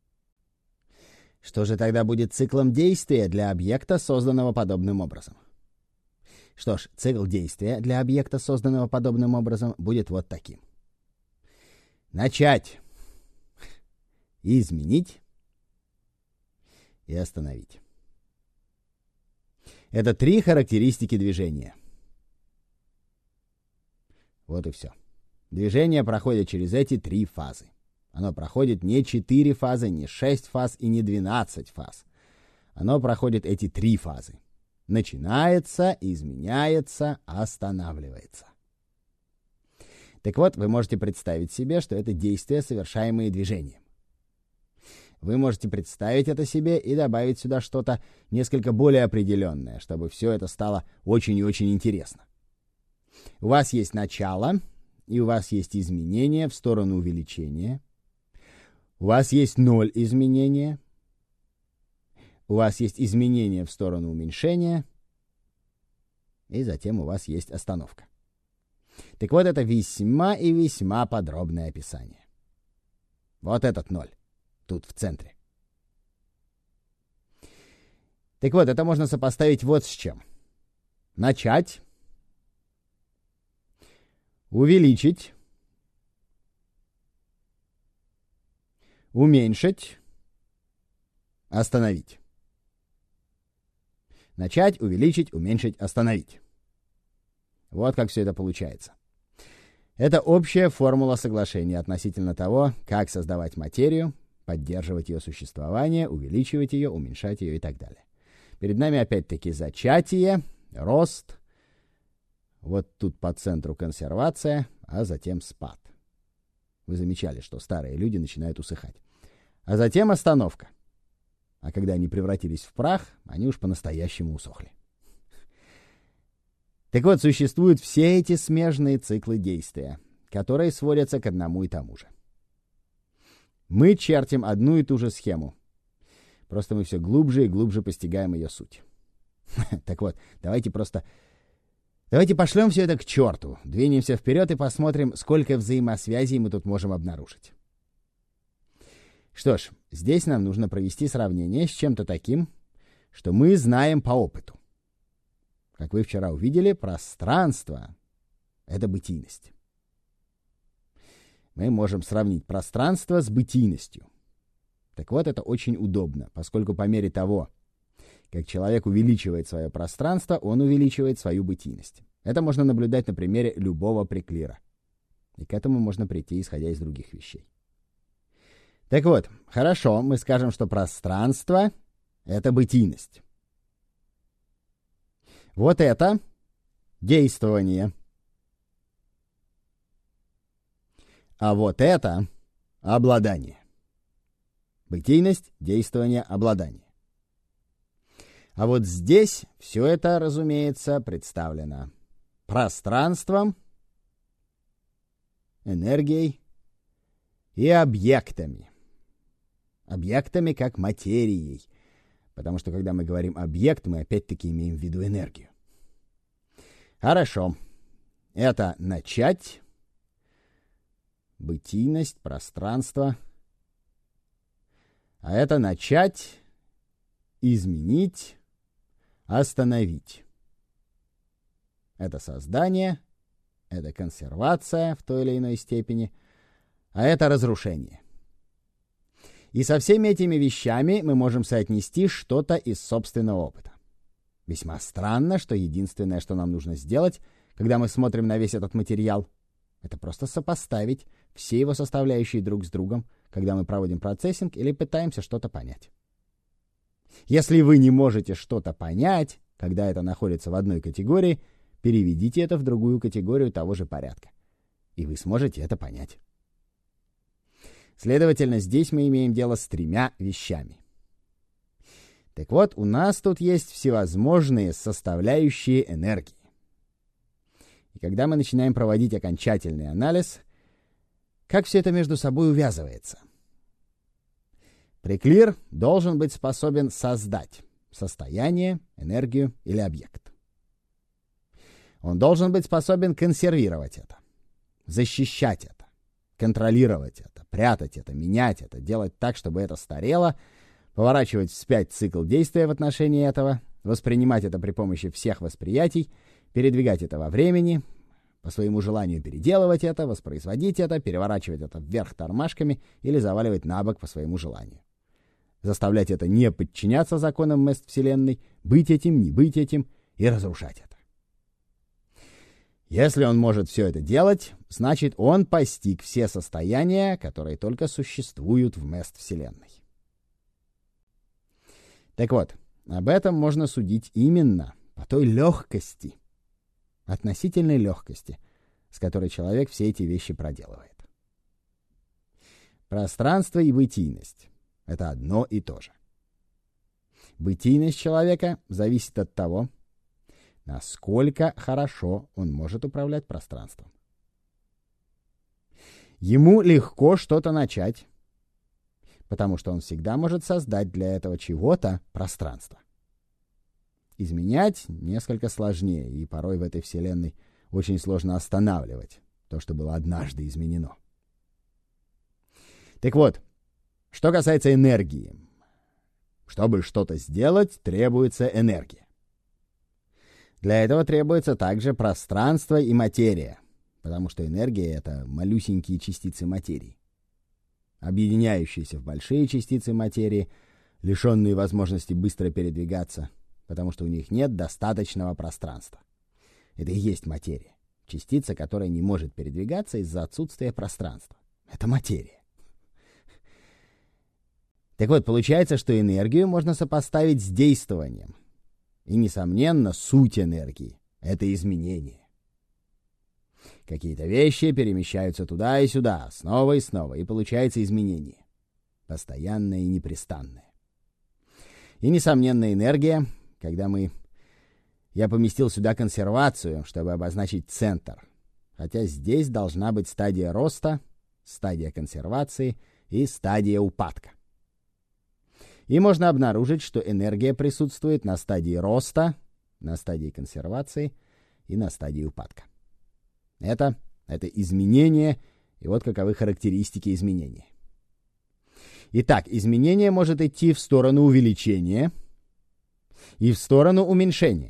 Что же тогда будет циклом действия для объекта, созданного подобным образом? Что ж, цикл действия для объекта, созданного подобным образом, будет вот таким. Начать. изменить и остановить. Это 3 характеристики движения. Вот и все. Движение проходит через эти 3 фазы. Оно проходит не 4 фазы, не 6 фаз и не 12 фаз. Оно проходит эти 3 фазы. Начинается, изменяется, останавливается. Так вот, вы можете представить себе, что это действия, совершаемые движением. Вы можете представить это себе и добавить сюда что-то несколько более определенное, чтобы все это стало очень и очень интересно. У вас есть начало, и у вас есть изменение в сторону увеличения. У вас есть 0 изменения. У вас есть изменение в сторону уменьшения. И затем у вас есть остановка. Так вот, это весьма и весьма подробное описание. Вот этот 0. Тут в центре. Так вот, это можно сопоставить вот с чем. Начать. Увеличить. Уменьшить. Остановить. Начать, увеличить, уменьшить, остановить. Вот как все это получается. Это общая формула соглашения относительно того, как создавать материю, поддерживать ее существование, увеличивать ее, уменьшать ее и так далее. Перед нами опять-таки зачатие, рост, вот тут по центру консервация, а затем спад. Вы замечали, что старые люди начинают усыхать. А затем остановка. А когда они превратились в прах, они уж по-настоящему усохли. Так вот, существуют все эти смежные циклы действия, которые сводятся к одному и тому же. Мы чертим одну и ту же схему. Просто мы все глубже и глубже постигаем ее суть. Так вот, давайте пошлем все это к черту, двинемся вперед и посмотрим, сколько взаимосвязей мы тут можем обнаружить. Что ж, здесь нам нужно провести сравнение с чем-то таким, что мы знаем по опыту. Как вы вчера увидели, пространство — это бытийность. Мы можем сравнить пространство с бытийностью. Так вот, это очень удобно, поскольку по мере того, как человек увеличивает свое пространство, он увеличивает свою бытийность. Это можно наблюдать на примере любого приклира. И к этому можно прийти, исходя из других вещей. Так вот, хорошо, мы скажем, что пространство — это бытийность. Вот это действование. А вот это обладание. Бытийность, действование, обладание. А вот здесь все это, разумеется, представлено пространством, энергией и объектами. Объектами как материей. Потому что, когда мы говорим «объект», мы опять-таки имеем в виду энергию. Хорошо. Это начать, бытийность, пространство. А это начать, изменить, остановить. Это создание, это консервация в той или иной степени, а это разрушение. И со всеми этими вещами мы можем соотнести что-то из собственного опыта. Весьма странно, что единственное, что нам нужно сделать, когда мы смотрим на весь этот материал, это просто сопоставить все его составляющие друг с другом, когда мы проводим процессинг или пытаемся что-то понять. Если вы не можете что-то понять, когда это находится в одной категории, переведите это в другую категорию того же порядка, и вы сможете это понять. Следовательно, здесь мы имеем дело с 3 вещами. Так вот, у нас тут есть всевозможные составляющие энергии. И когда мы начинаем проводить окончательный анализ, как все это между собой увязывается? Приклир должен быть способен создать состояние, энергию или объект. Он должен быть способен консервировать это, защищать это, контролировать это, прятать это, менять это, делать так, чтобы это старело, поворачивать вспять цикл действия в отношении этого, воспринимать это при помощи всех восприятий, передвигать это во времени, по своему желанию переделывать это, воспроизводить это, переворачивать это вверх тормашками или заваливать на бок по своему желанию. Заставлять это не подчиняться законам мест-вселенной, быть этим, не быть этим и разрушать это. Если он может все это делать, значит, он постиг все состояния, которые только существуют в мест-вселенной. Так вот, об этом можно судить именно по той легкости, относительной легкости, с которой человек все эти вещи проделывает. Пространство и бытийность — это одно и то же. Бытийность человека зависит от того, насколько хорошо он может управлять пространством. Ему легко что-то начать, потому что он всегда может создать для этого чего-то пространство. Изменять несколько сложнее, и порой в этой вселенной очень сложно останавливать то, что было однажды изменено. Так вот, что касается энергии. Чтобы что-то сделать, требуется энергия. Для этого требуется также пространство и материя, потому что энергия — это малюсенькие частицы материи, объединяющиеся в большие частицы материи, лишенные возможности быстро передвигаться, потому что у них нет достаточного пространства. Это и есть материя, частица, которая не может передвигаться из-за отсутствия пространства. Это материя. Так вот, получается, что энергию можно сопоставить с действованием. И, несомненно, суть энергии — это изменение. Какие-то вещи перемещаются туда и сюда, снова и снова, и получается изменение. Постоянное и непрестанное. И, несомненно, энергия, когда я поместил сюда консервацию, чтобы обозначить центр. Хотя здесь должна быть стадия роста, стадия консервации и стадия упадка. И можно обнаружить, что энергия присутствует на стадии роста, на стадии консервации и на стадии упадка. Это изменение, и вот каковы характеристики изменения. Итак, изменение может идти в сторону увеличения и в сторону уменьшения.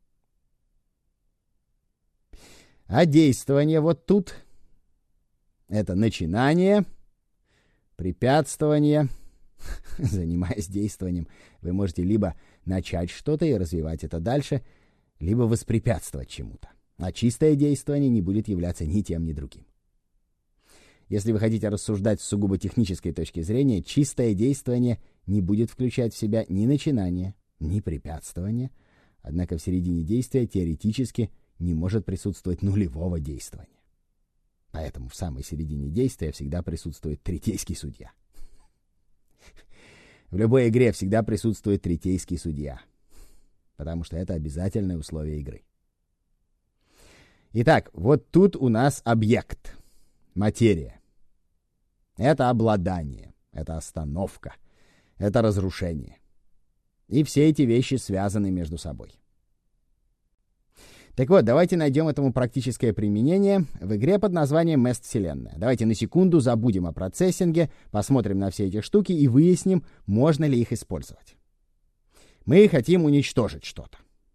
А действование вот тут — это начинание, препятствование. Занимаясь действованием, вы можете либо начать что-то и развивать это дальше, либо воспрепятствовать чему-то. А чистое действование не будет являться ни тем, ни другим. Если вы хотите рассуждать с сугубо технической точки зрения, чистое действование не будет включать в себя ни начинание, ни препятствование, однако в середине действия теоретически не может присутствовать нулевого действования. Поэтому в самой середине действия всегда присутствует третейский судья. В любой игре всегда присутствует третейский судья, потому что это обязательное условие игры. Итак, вот тут у нас объект, материя. Это обладание, это остановка, это разрушение. И все эти вещи связаны между собой. Так вот, давайте найдем этому практическое применение в игре под названием Мест-вселенная. Давайте на секунду забудем о процессинге, посмотрим на все эти штуки и выясним, можно ли их использовать. Мы хотим уничтожить что-то.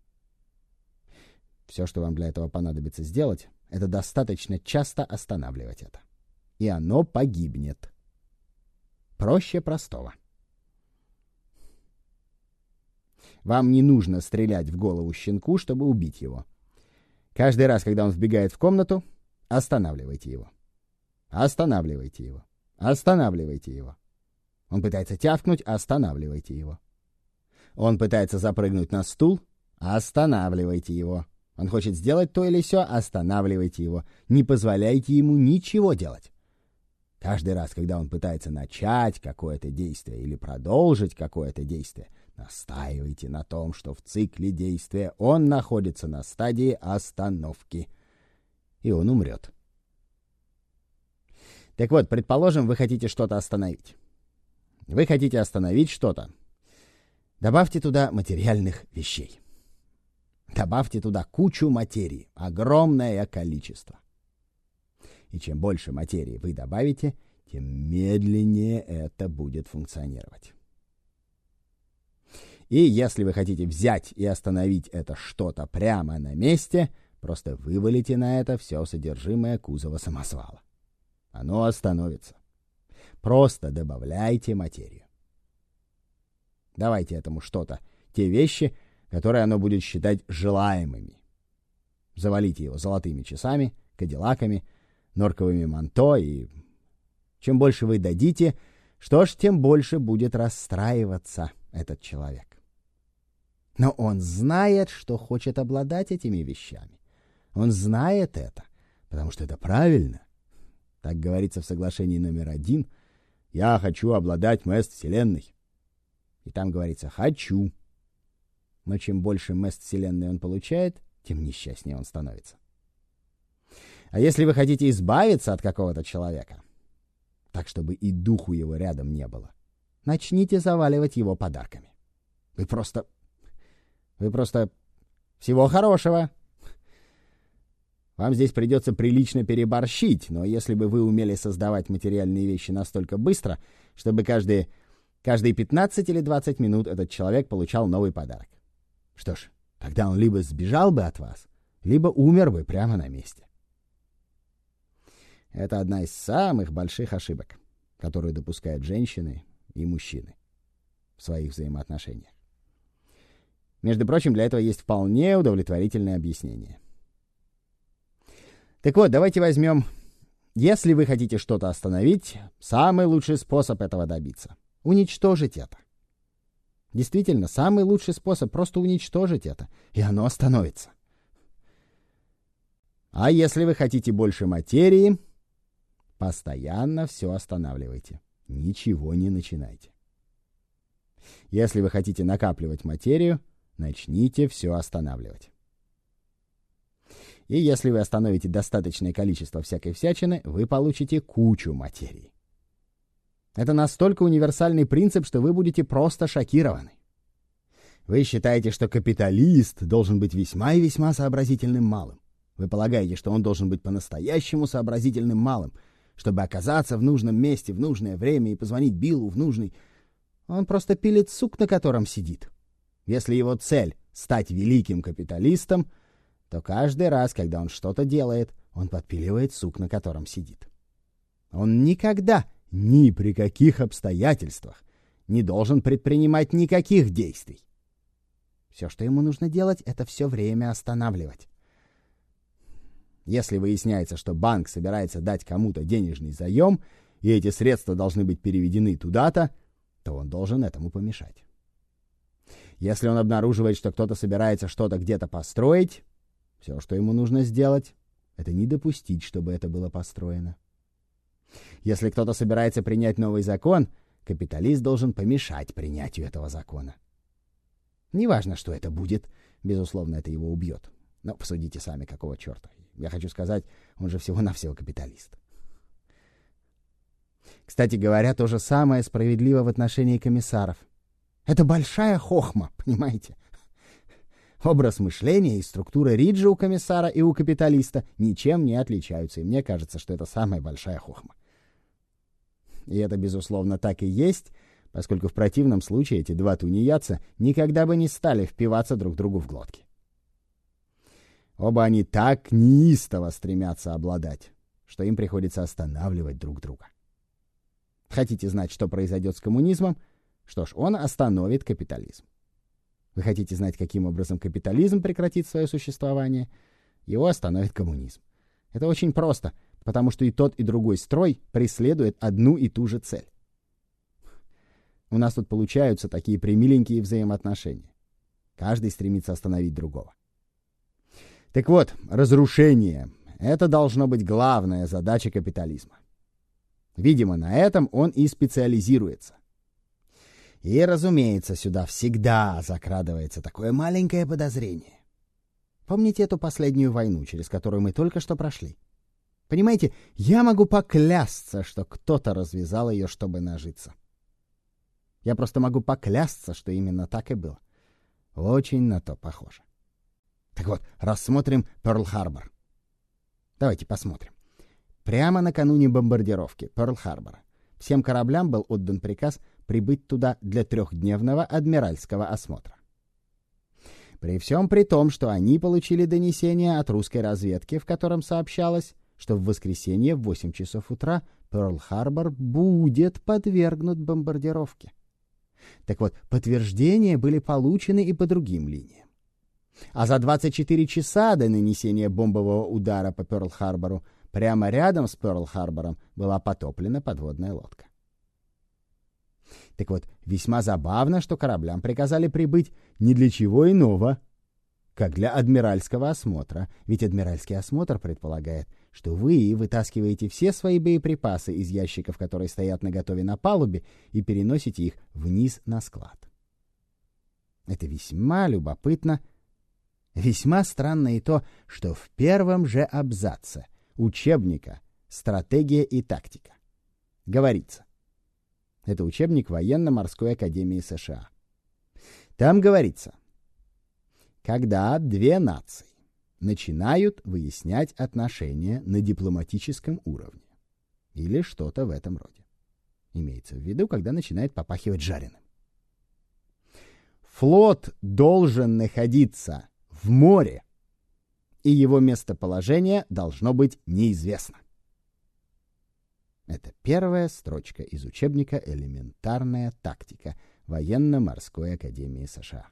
Все, что вам для этого понадобится сделать, это достаточно часто останавливать это. И оно погибнет. Проще простого. Вам не нужно стрелять в голову щенку, чтобы убить его. Каждый раз, когда он вбегает в комнату, останавливайте его. Останавливайте его. Останавливайте его. Он пытается тявкнуть, останавливайте его. Он пытается запрыгнуть на стул, останавливайте его. Он хочет сделать то или сё, останавливайте его. Не позволяйте ему ничего делать. Каждый раз, когда он пытается начать какое-то действие или продолжить какое-то действие, настаивайте на том, что в цикле действия он находится на стадии остановки, и он умрет. Так вот, предположим, вы хотите что-то остановить. Вы хотите остановить что-то. Добавьте туда материальных вещей. Добавьте туда кучу материи, огромное количество. И чем больше материи вы добавите, тем медленнее это будет функционировать. И если вы хотите взять и остановить это что-то прямо на месте, просто вывалите на это все содержимое кузова самосвала. Оно остановится. Просто добавляйте материю. Давайте этому что-то, те вещи, которые оно будет считать желаемыми. Завалите его золотыми часами, кадиллаками, норковыми манто, и чем больше вы дадите, что ж, тем больше будет расстраиваться этот человек. Но он знает, что хочет обладать этими вещами. Он знает это, потому что это правильно. Так говорится в соглашении номер 1. «Я хочу обладать мест Вселенной». И там говорится «хочу». Но чем больше мест Вселенной он получает, тем несчастнее он становится. А если вы хотите избавиться от какого-то человека, так, чтобы и духу его рядом не было, начните заваливать его подарками. Вы просто... Всего хорошего! Вам здесь придется прилично переборщить, но если бы вы умели создавать материальные вещи настолько быстро, чтобы каждые 15 или 20 минут этот человек получал новый подарок. Что ж, тогда он либо сбежал бы от вас, либо умер бы прямо на месте. Это одна из самых больших ошибок, которую допускают женщины и мужчины в своих взаимоотношениях. Между прочим, для этого есть вполне удовлетворительное объяснение. Так вот, давайте возьмем... Если вы хотите что-то остановить, самый лучший способ этого добиться — уничтожить это. Действительно, самый лучший способ — просто уничтожить это, и оно остановится. А если вы хотите больше материи, постоянно все останавливайте. Ничего не начинайте. Если вы хотите накапливать материю, начните все останавливать. И если вы остановите достаточное количество всякой всячины, вы получите кучу материи. Это настолько универсальный принцип, что вы будете просто шокированы. Вы считаете, что капиталист должен быть весьма и весьма сообразительным малым. Вы полагаете, что он должен быть по-настоящему сообразительным малым, чтобы оказаться в нужном месте в нужное время и позвонить Биллу в нужный... Он просто пилит сук, на котором сидит. Если его цель — стать великим капиталистом, то каждый раз, когда он что-то делает, он подпиливает сук, на котором сидит. Он никогда, ни при каких обстоятельствах, не должен предпринимать никаких действий. Все, что ему нужно делать, это все время останавливать. Если выясняется, что банк собирается дать кому-то денежный заем, и эти средства должны быть переведены туда-то, то он должен этому помешать. Если он обнаруживает, что кто-то собирается что-то где-то построить, все, что ему нужно сделать, это не допустить, чтобы это было построено. Если кто-то собирается принять новый закон, капиталист должен помешать принятию этого закона. Неважно, что это будет, безусловно, это его убьет. Но посудите сами, какого черта. Я хочу сказать, он же всего-навсего капиталист. Кстати говоря, то же самое справедливо в отношении комиссаров. Это большая хохма, понимаете? Образ мышления и структура Риджа у комиссара и у капиталиста ничем не отличаются, и мне кажется, что это самая большая хохма. И это, безусловно, так и есть, поскольку в противном случае эти два тунеядца никогда бы не стали впиваться друг другу в глотки. Оба они так неистово стремятся обладать, что им приходится останавливать друг друга. Хотите знать, что произойдет с коммунизмом? Что ж, он остановит капитализм. Вы хотите знать, каким образом капитализм прекратит свое существование? Его остановит коммунизм. Это очень просто, потому что и тот, и другой строй преследует одну и ту же цель. У нас тут получаются такие премиленькие взаимоотношения. Каждый стремится остановить другого. Так вот, разрушение — это должно быть главная задача капитализма. Видимо, на этом он и специализируется. И, разумеется, сюда всегда закрадывается такое маленькое подозрение. Помните эту последнюю войну, через которую мы только что прошли? Понимаете, я могу поклясться, что кто-то развязал ее, чтобы нажиться. Я просто могу поклясться, что именно так и было. Очень на то похоже. Так вот, рассмотрим Пёрл-Харбор. Давайте посмотрим. Прямо накануне бомбардировки Пёрл-Харбора всем кораблям был отдан приказ прибыть туда для 3-дневного адмиральского осмотра. При всем при том, что они получили донесение от русской разведки, в котором сообщалось, что в воскресенье в 8 часов утра Пёрл-Харбор будет подвергнут бомбардировке. Так вот, подтверждения были получены и по другим линиям. А за 24 часа до нанесения бомбового удара по Пёрл-Харбору прямо рядом с Пёрл-Харбором была потоплена подводная лодка. Так вот, весьма забавно, что кораблям приказали прибыть не для чего иного, как для адмиральского осмотра, ведь адмиральский осмотр предполагает, что вы вытаскиваете все свои боеприпасы из ящиков, которые стоят наготове на палубе, и переносите их вниз на склад. Это весьма любопытно. Весьма странно и то, что в первом же абзаце учебника «Стратегия и тактика» говорится. Это учебник Военно-морской академии США. Там говорится, когда две нации начинают выяснять отношения на дипломатическом уровне или что-то в этом роде. Имеется в виду, когда начинает попахивать жареным. Флот должен находиться в море, и его местоположение должно быть неизвестно. Это первая строчка из учебника «Элементарная тактика» Военно-морской академии США.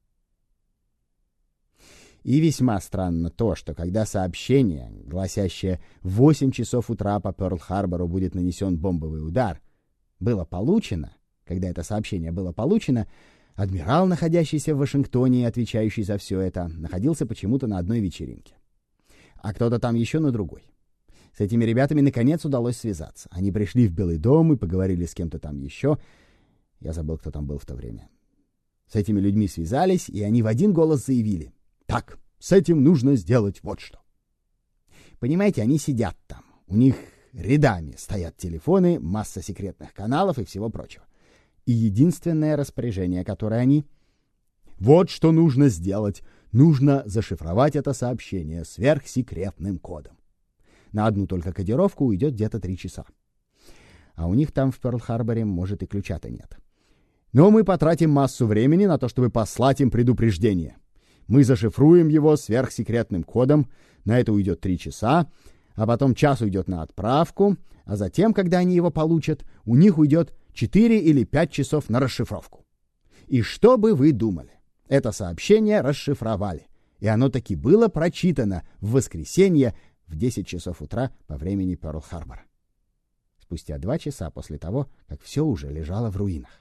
И весьма странно то, что когда сообщение, гласящее «в 8 часов утра по Пёрл-Харбору будет нанесен бомбовый удар», было получено, когда это сообщение было получено, адмирал, находящийся в Вашингтоне и отвечающий за все это, находился почему-то на одной вечеринке. А кто-то там еще на другой. С этими ребятами наконец удалось связаться. Они пришли в Белый дом и поговорили с кем-то там еще. Я забыл, кто там был в то время. С этими людьми связались, и они в один голос заявили: «Так, с этим нужно сделать вот что». Понимаете, они сидят там. У них рядами стоят телефоны, масса секретных каналов и всего прочего. И единственное распоряжение, которое они... Вот что нужно сделать. Нужно зашифровать это сообщение сверхсекретным кодом. На одну только кодировку уйдет где-то 3 часа. А у них там в Пёрл-Харборе, может, и ключа-то нет. Но мы потратим массу времени на то, чтобы послать им предупреждение. Мы зашифруем его сверхсекретным кодом. На это уйдет 3 часа, а потом час уйдет на отправку, а затем, когда они его получат, у них уйдет 4 или 5 часов на расшифровку. И что бы вы думали? Это сообщение расшифровали, и оно таки было прочитано в воскресенье в 10 часов утра по времени Пёрл-Харбора. Спустя 2 часа после того, как все уже лежало в руинах.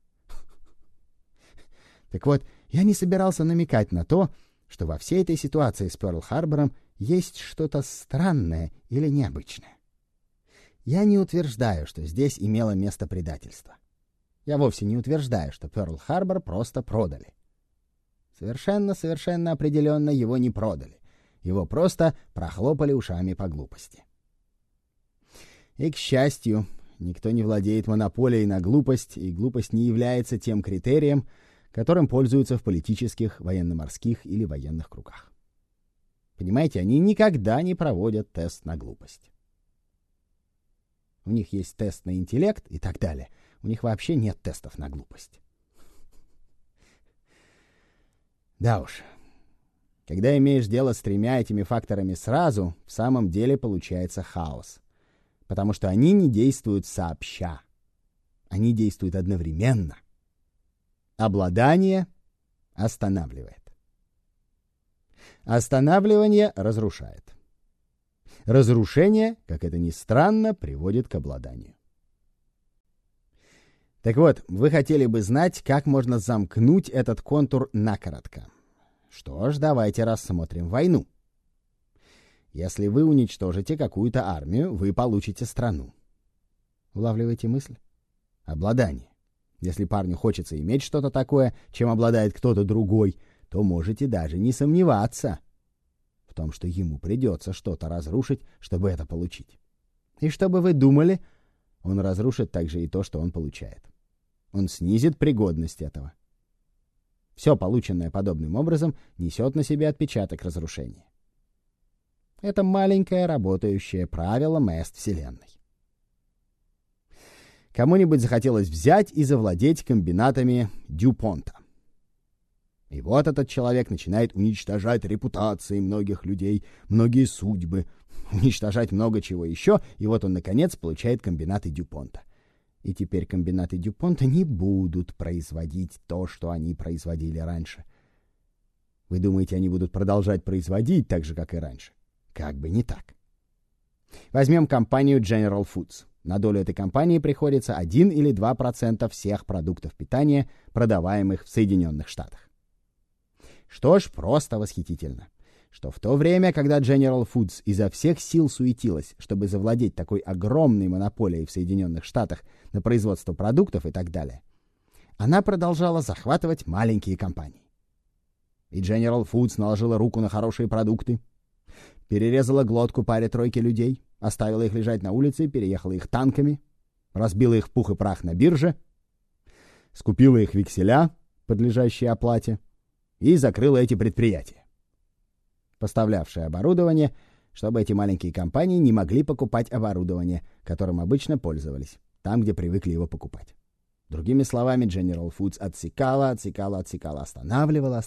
Так вот, я не собирался намекать на то, что во всей этой ситуации с Пёрл-Харбором есть что-то странное или необычное. Я не утверждаю, что здесь имело место предательство. Я вовсе не утверждаю, что Пёрл-Харбор просто продали. Совершенно определенно его не продали. Его просто прохлопали ушами по глупости. И, к счастью, никто не владеет монополией на глупость, и глупость не является тем критерием, которым пользуются в политических, военно-морских или военных кругах. Понимаете, они никогда не проводят тест на глупость. У них есть тест на интеллект и так далее. У них вообще нет тестов на глупость. Да уж. Когда имеешь дело с 3 этими факторами сразу, в самом деле получается хаос. Потому что они не действуют сообща. Они действуют одновременно. Обладание останавливает. Останавливание разрушает. Разрушение, как это ни странно, приводит к обладанию. Так вот, вы хотели бы знать, как можно замкнуть этот контур накоротко. Что ж, давайте рассмотрим войну. Если вы уничтожите какую-то армию, вы получите страну. Улавливаете мысль? Обладание. Если парню хочется иметь что-то такое, чем обладает кто-то другой, то можете даже не сомневаться в том, что ему придется что-то разрушить, чтобы это получить. И что бы вы думали, он разрушит также и то, что он получает. Он снизит пригодность этого. Все, полученное подобным образом, несет на себе отпечаток разрушения. Это маленькое работающее правило мест Вселенной. Кому-нибудь захотелось взять и завладеть комбинатами Дюпонта. И вот этот человек начинает уничтожать репутации многих людей, многие судьбы, уничтожать много чего еще, и вот он, наконец, получает комбинаты Дюпонта. И теперь комбинаты Дюпонта не будут производить то, что они производили раньше. Вы думаете, они будут продолжать производить так же, как и раньше? Как бы не так. Возьмем компанию General Foods. На долю этой компании приходится 1 или 2% всех продуктов питания, продаваемых в Соединенных Штатах. Что ж, просто восхитительно, что в то время, когда General Foods изо всех сил суетилась, чтобы завладеть такой огромной монополией в Соединенных Штатах на производство продуктов и так далее, она продолжала захватывать маленькие компании. И General Foods наложила руку на хорошие продукты, перерезала глотку паре-тройке людей, оставила их лежать на улице, переехала их танками, разбила их в пух и прах на бирже, скупила их векселя, подлежащие оплате, и закрыла эти предприятия, поставлявшие оборудование, чтобы эти маленькие компании не могли покупать оборудование, которым обычно пользовались, там, где привыкли его покупать. Другими словами, General Foods отсекала, останавливала.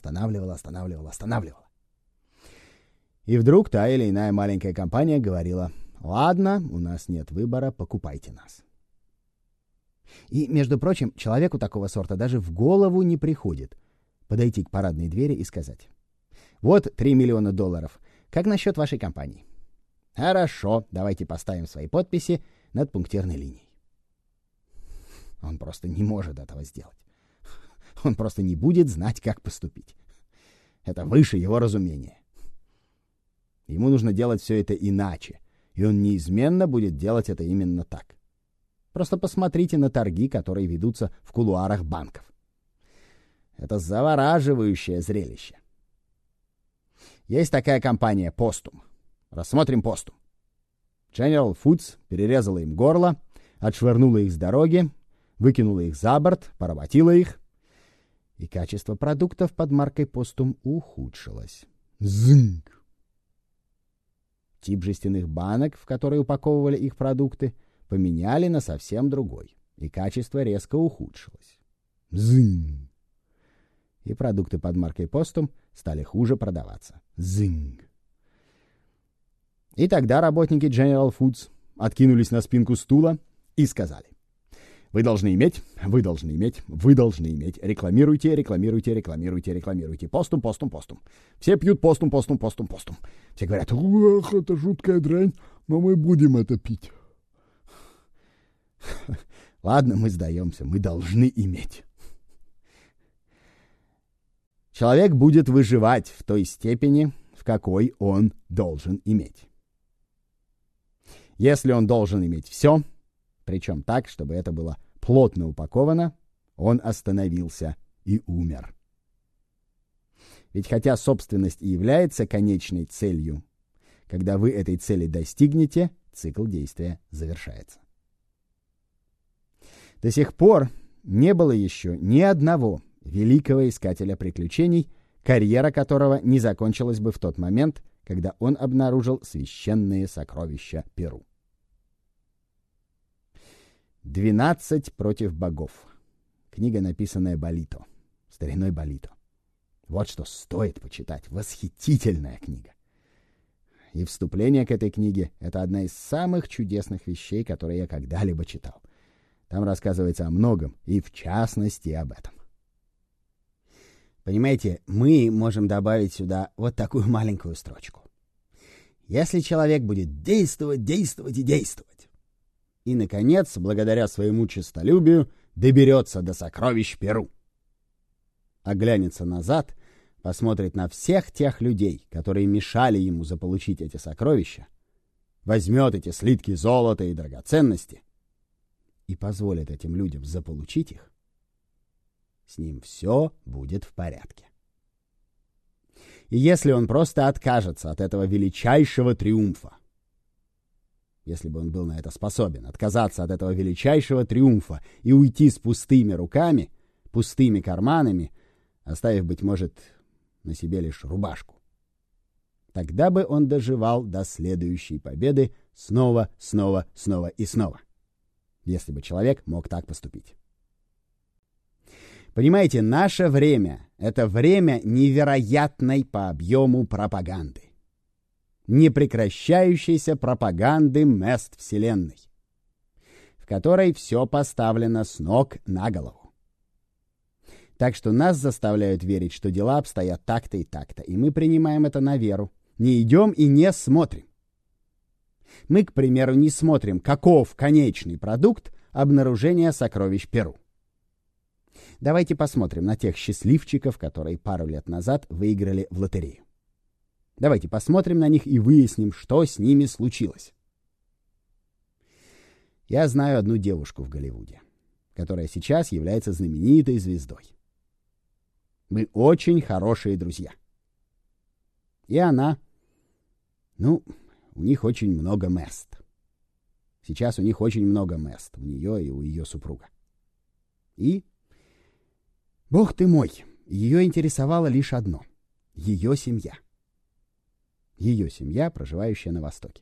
И вдруг та или иная маленькая компания говорила: «Ладно, у нас нет выбора, покупайте нас». И, между прочим, человеку такого сорта даже в голову не приходит подойти к парадной двери и сказать: «Вот $3 миллиона. Как насчет вашей компании?» «Хорошо, давайте поставим свои подписи над пунктирной линией». Он просто не может этого сделать. Он просто не будет знать, как поступить. Это выше его разумения. Ему нужно делать все это иначе, и он неизменно будет делать это именно так. Просто посмотрите на торги, которые ведутся в кулуарах банков. Это завораживающее зрелище. Есть такая компания Postum. Рассмотрим Postum. General Foods перерезала им горло, отшвырнула их с дороги, выкинула их за борт, поработила их, и качество продуктов под маркой Postum ухудшилось. Зынк! Тип жестяных банок, в которые упаковывали их продукты, поменяли на совсем другой, и качество резко ухудшилось. Зынк! И продукты под маркой Postum стали хуже продаваться. Зынк! И тогда работники General Foods откинулись на спинку стула и сказали: Вы должны иметь, рекламируйте. Постум. Все пьют постум. Все говорят: ах, это жуткая дрянь, но мы будем это пить. Ладно, мы сдаемся, мы должны иметь. Человек будет выживать в той степени, в какой он должен иметь. Если он должен иметь все, причем так, чтобы это было плотно упаковано, он остановился и умер. Ведь хотя собственность и является конечной целью, когда вы этой цели достигнете, цикл действия завершается. До сих пор не было еще ни одного великого искателя приключений, карьера которого не закончилась бы в тот момент, когда он обнаружил священные сокровища Перу. 12 против богов. Книга, написанная Болито, стариной Болито. Вот что стоит почитать. Восхитительная книга. И вступление к этой книге — это одна из самых чудесных вещей, которые я когда-либо читал. Там рассказывается о многом, и в частности об этом. Понимаете, мы можем добавить сюда вот такую маленькую строчку. Если человек будет действовать, и, наконец, благодаря своему честолюбию, доберется до сокровищ Перу, оглянется назад, посмотрит на всех тех людей, которые мешали ему заполучить эти сокровища, возьмет эти слитки золота и драгоценности и позволит этим людям заполучить их, с ним все будет в порядке. И если он просто откажется от этого величайшего триумфа, если бы он был на это способен, отказаться от этого величайшего триумфа и уйти с пустыми руками, пустыми карманами, оставив, быть может, на себе лишь рубашку, тогда бы он доживал до следующей победы снова, если бы человек мог так поступить. Понимаете, наше время это время невероятной по объему пропаганды. Непрекращающейся пропаганды мест Вселенной, в которой все поставлено с ног на голову. Так что нас заставляют верить, что дела обстоят так-то и так-то, и мы принимаем это на веру, не идем и не смотрим. Мы, к примеру, не смотрим, каков конечный продукт обнаружения сокровищ Перу. Давайте посмотрим на тех счастливчиков, которые пару лет назад выиграли в лотерею. Давайте посмотрим на них и выясним, что с ними случилось. Я знаю одну девушку в Голливуде, которая сейчас является знаменитой звездой. Мы очень хорошие друзья. И она, у них очень много мест. Сейчас у них очень много мест, у нее и у ее супруга. И, бог ты мой, ее интересовало лишь одно — ее семья. Ее семья, проживающая на Востоке.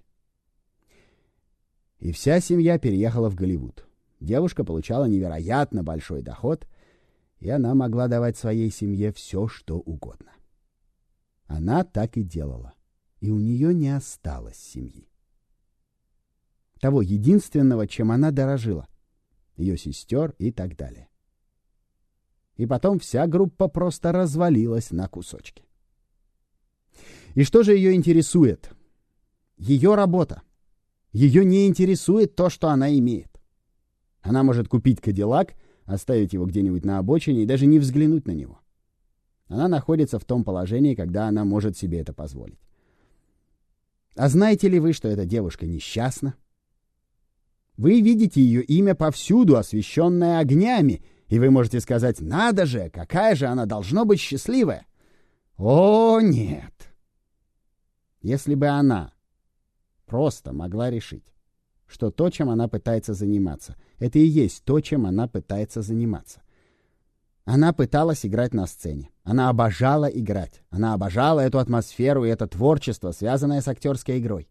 И вся семья переехала в Голливуд. Девушка получала невероятно большой доход, и она могла давать своей семье все, что угодно. Она так и делала, и у нее не осталось семьи. Того единственного, чем она дорожила, ее сестер и так далее. И потом вся группа просто развалилась на кусочки. И что же ее интересует? Ее работа. Ее не интересует то, что она имеет. Она может купить Кадиллак, оставить его где-нибудь на обочине и даже не взглянуть на него. Она находится в том положении, когда она может себе это позволить. А знаете ли вы, что эта девушка несчастна? Вы видите ее имя повсюду, освещенное огнями, и вы можете сказать: «Надо же, какая же она должно быть счастливая!» О, нет! Если бы она просто могла решить, что то, чем она пытается заниматься, это и есть то, чем она пытается заниматься. Она пыталась играть на сцене. Она обожала играть. Она обожала эту атмосферу и это творчество, связанное с актерской игрой.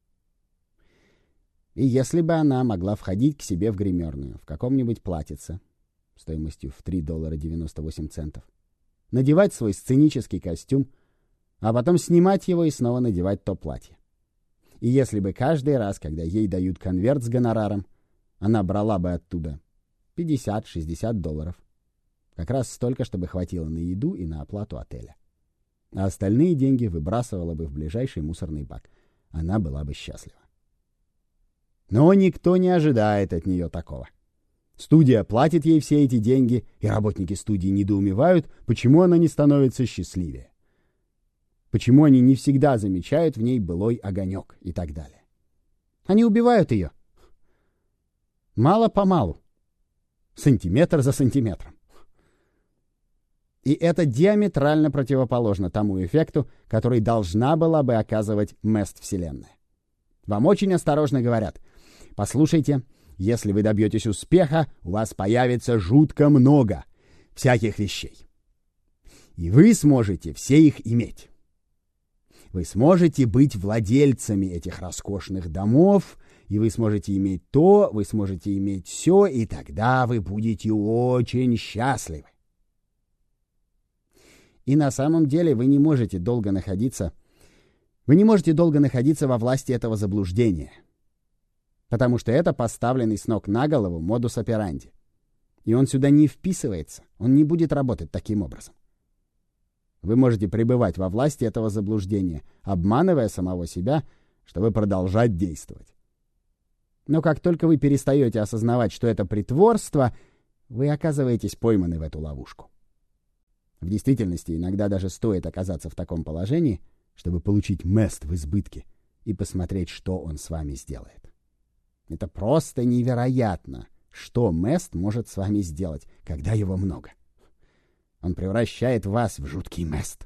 И если бы она могла входить к себе в гримерную в каком-нибудь платьице стоимостью в $3.98, надевать свой сценический костюм, а потом снимать его и снова надевать то платье. И если бы каждый раз, когда ей дают конверт с гонораром, она брала бы оттуда $50-60, как раз столько, чтобы хватило на еду и на оплату отеля. А остальные деньги выбрасывала бы в ближайший мусорный бак. Она была бы счастлива. Но никто не ожидает от нее такого. Студия платит ей все эти деньги, и работники студии недоумевают, почему она не становится счастливее. Почему они не всегда замечают в ней былой огонек и так далее. Они убивают ее. Мало-помалу. Сантиметр за сантиметром. И это диаметрально противоположно тому эффекту, который должна была бы оказывать мест Вселенная. Вам очень осторожно говорят: послушайте, если вы добьетесь успеха, у вас появится жутко много всяких вещей. И вы сможете все их иметь. Вы сможете быть владельцами этих роскошных домов, и вы сможете иметь то, вы сможете иметь все, и тогда вы будете очень счастливы. И на самом деле вы не можете долго находиться во власти этого заблуждения, потому что это поставленный с ног на голову модус операнди. И он сюда не вписывается, он не будет работать таким образом. Вы можете пребывать во власти этого заблуждения, обманывая самого себя, чтобы продолжать действовать. Но как только вы перестаете осознавать, что это притворство, вы оказываетесь пойманы в эту ловушку. В действительности, иногда даже стоит оказаться в таком положении, чтобы получить мест в избытке и посмотреть, что он с вами сделает. Это просто невероятно, что мест может с вами сделать, когда его много. Он превращает вас в жуткий мест.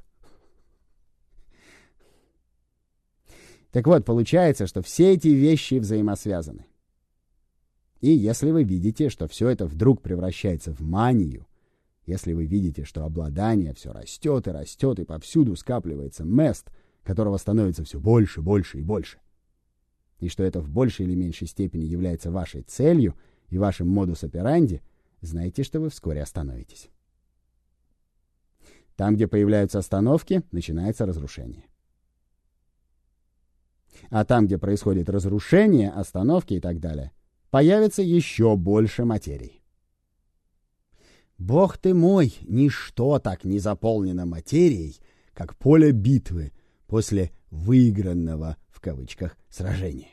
Так вот, получается, что все эти вещи взаимосвязаны. И если вы видите, что все это вдруг превращается в манию, если вы видите, что обладание все растет и растет, и повсюду скапливается мест, которого становится все больше, больше и больше, и что это в большей или меньшей степени является вашей целью и вашим модус операнди, знайте, что вы вскоре остановитесь. Там, где появляются остановки, начинается разрушение. А там, где происходит разрушение, остановки и так далее, появится еще больше материи. Бог ты мой, ничто так не заполнено материей, как поле битвы после выигранного, в кавычках, сражения.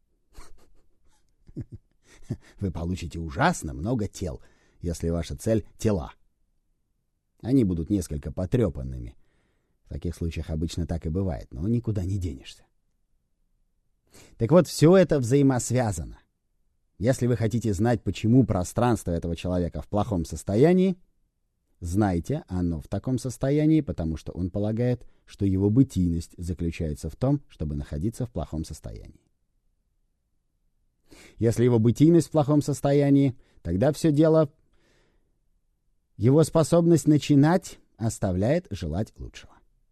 Вы получите ужасно много тел, если ваша цель — тела. Они будут несколько потрепанными. В таких случаях обычно так и бывает, но никуда не денешься. Так вот, все это взаимосвязано. Если вы хотите знать, почему пространство этого человека в плохом состоянии, знайте, оно в таком состоянии, потому что он полагает, что его бытийность заключается в том, чтобы находиться в плохом состоянии. Если его бытийность в плохом состоянии, тогда все дело, его способность начинать оставляет желать лучшего.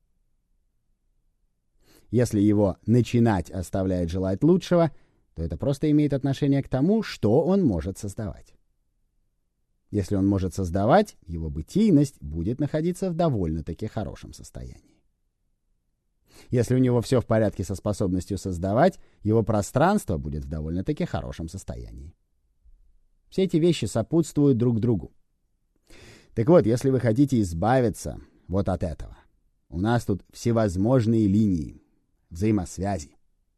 Если его начинать оставляет желать лучшего, то это просто имеет отношение к тому, что он может создавать. Если он может создавать, его бытийность будет находиться в довольно-таки хорошем состоянии. Если у него все в порядке со способностью создавать, его пространство будет в довольно-таки хорошем состоянии. Все эти вещи сопутствуют друг другу. Так вот, если вы хотите избавиться вот от этого, у нас тут всевозможные линии, взаимосвязи.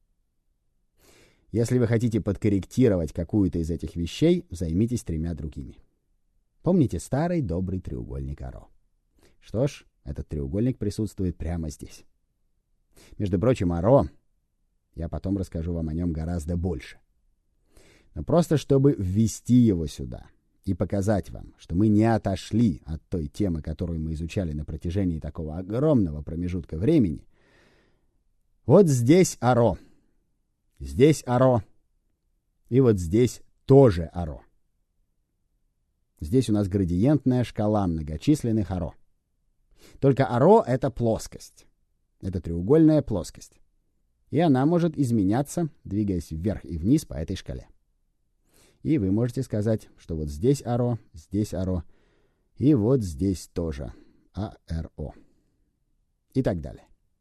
Если вы хотите подкорректировать какую-то из этих вещей, займитесь 3 другими. Помните старый добрый треугольник Аро? Что ж, этот треугольник присутствует прямо здесь. Между прочим, Аро, я потом расскажу вам о нем гораздо больше. Но просто чтобы ввести его сюда и показать вам, что мы не отошли от той темы, которую мы изучали на протяжении такого огромного промежутка времени, вот здесь Аро. Здесь Аро. И вот здесь тоже Аро. Здесь у нас градиентная шкала многочисленных Аро. Только Аро — это плоскость. Это треугольная плоскость. И она может изменяться, двигаясь вверх и вниз по этой шкале. И вы можете сказать, что вот здесь Аро, и вот здесь тоже АРО. И так далее.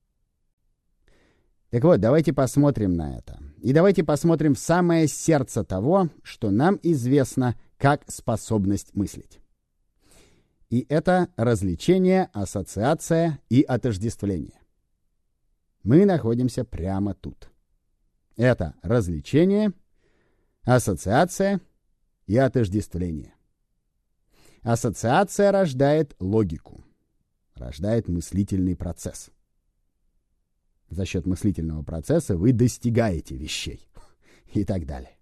Так вот, давайте посмотрим на это. И давайте посмотрим в самое сердце того, что нам известно как способность мыслить. И это развлечение, ассоциация и отождествление. Мы находимся прямо тут. Это развлечение, ассоциация и отождествление. Ассоциация рождает логику, рождает мыслительный процесс. За счет мыслительного процесса вы достигаете вещей и так далее.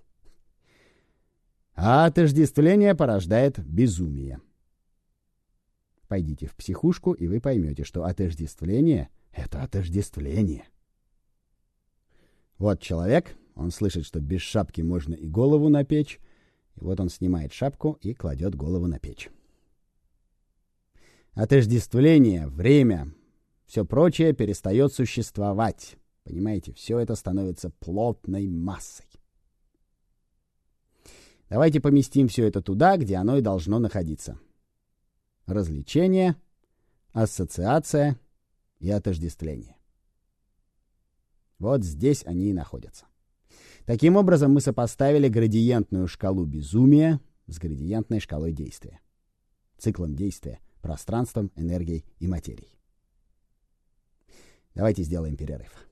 А отождествление порождает безумие. Пойдите в психушку, и вы поймете, что отождествление — это отождествление. Вот человек, он слышит, что без шапки можно и голову напечь, и вот он снимает шапку и кладет голову на печь. Отождествление, время, все прочее перестает существовать. Понимаете, все это становится плотной массой. Давайте поместим все это туда, где оно и должно находиться. Развлечение, ассоциация и отождествление. Вот здесь они и находятся. Таким образом, мы сопоставили градиентную шкалу безумия с градиентной шкалой действия. Циклом действия, пространством, энергией и материей. Давайте сделаем перерыв.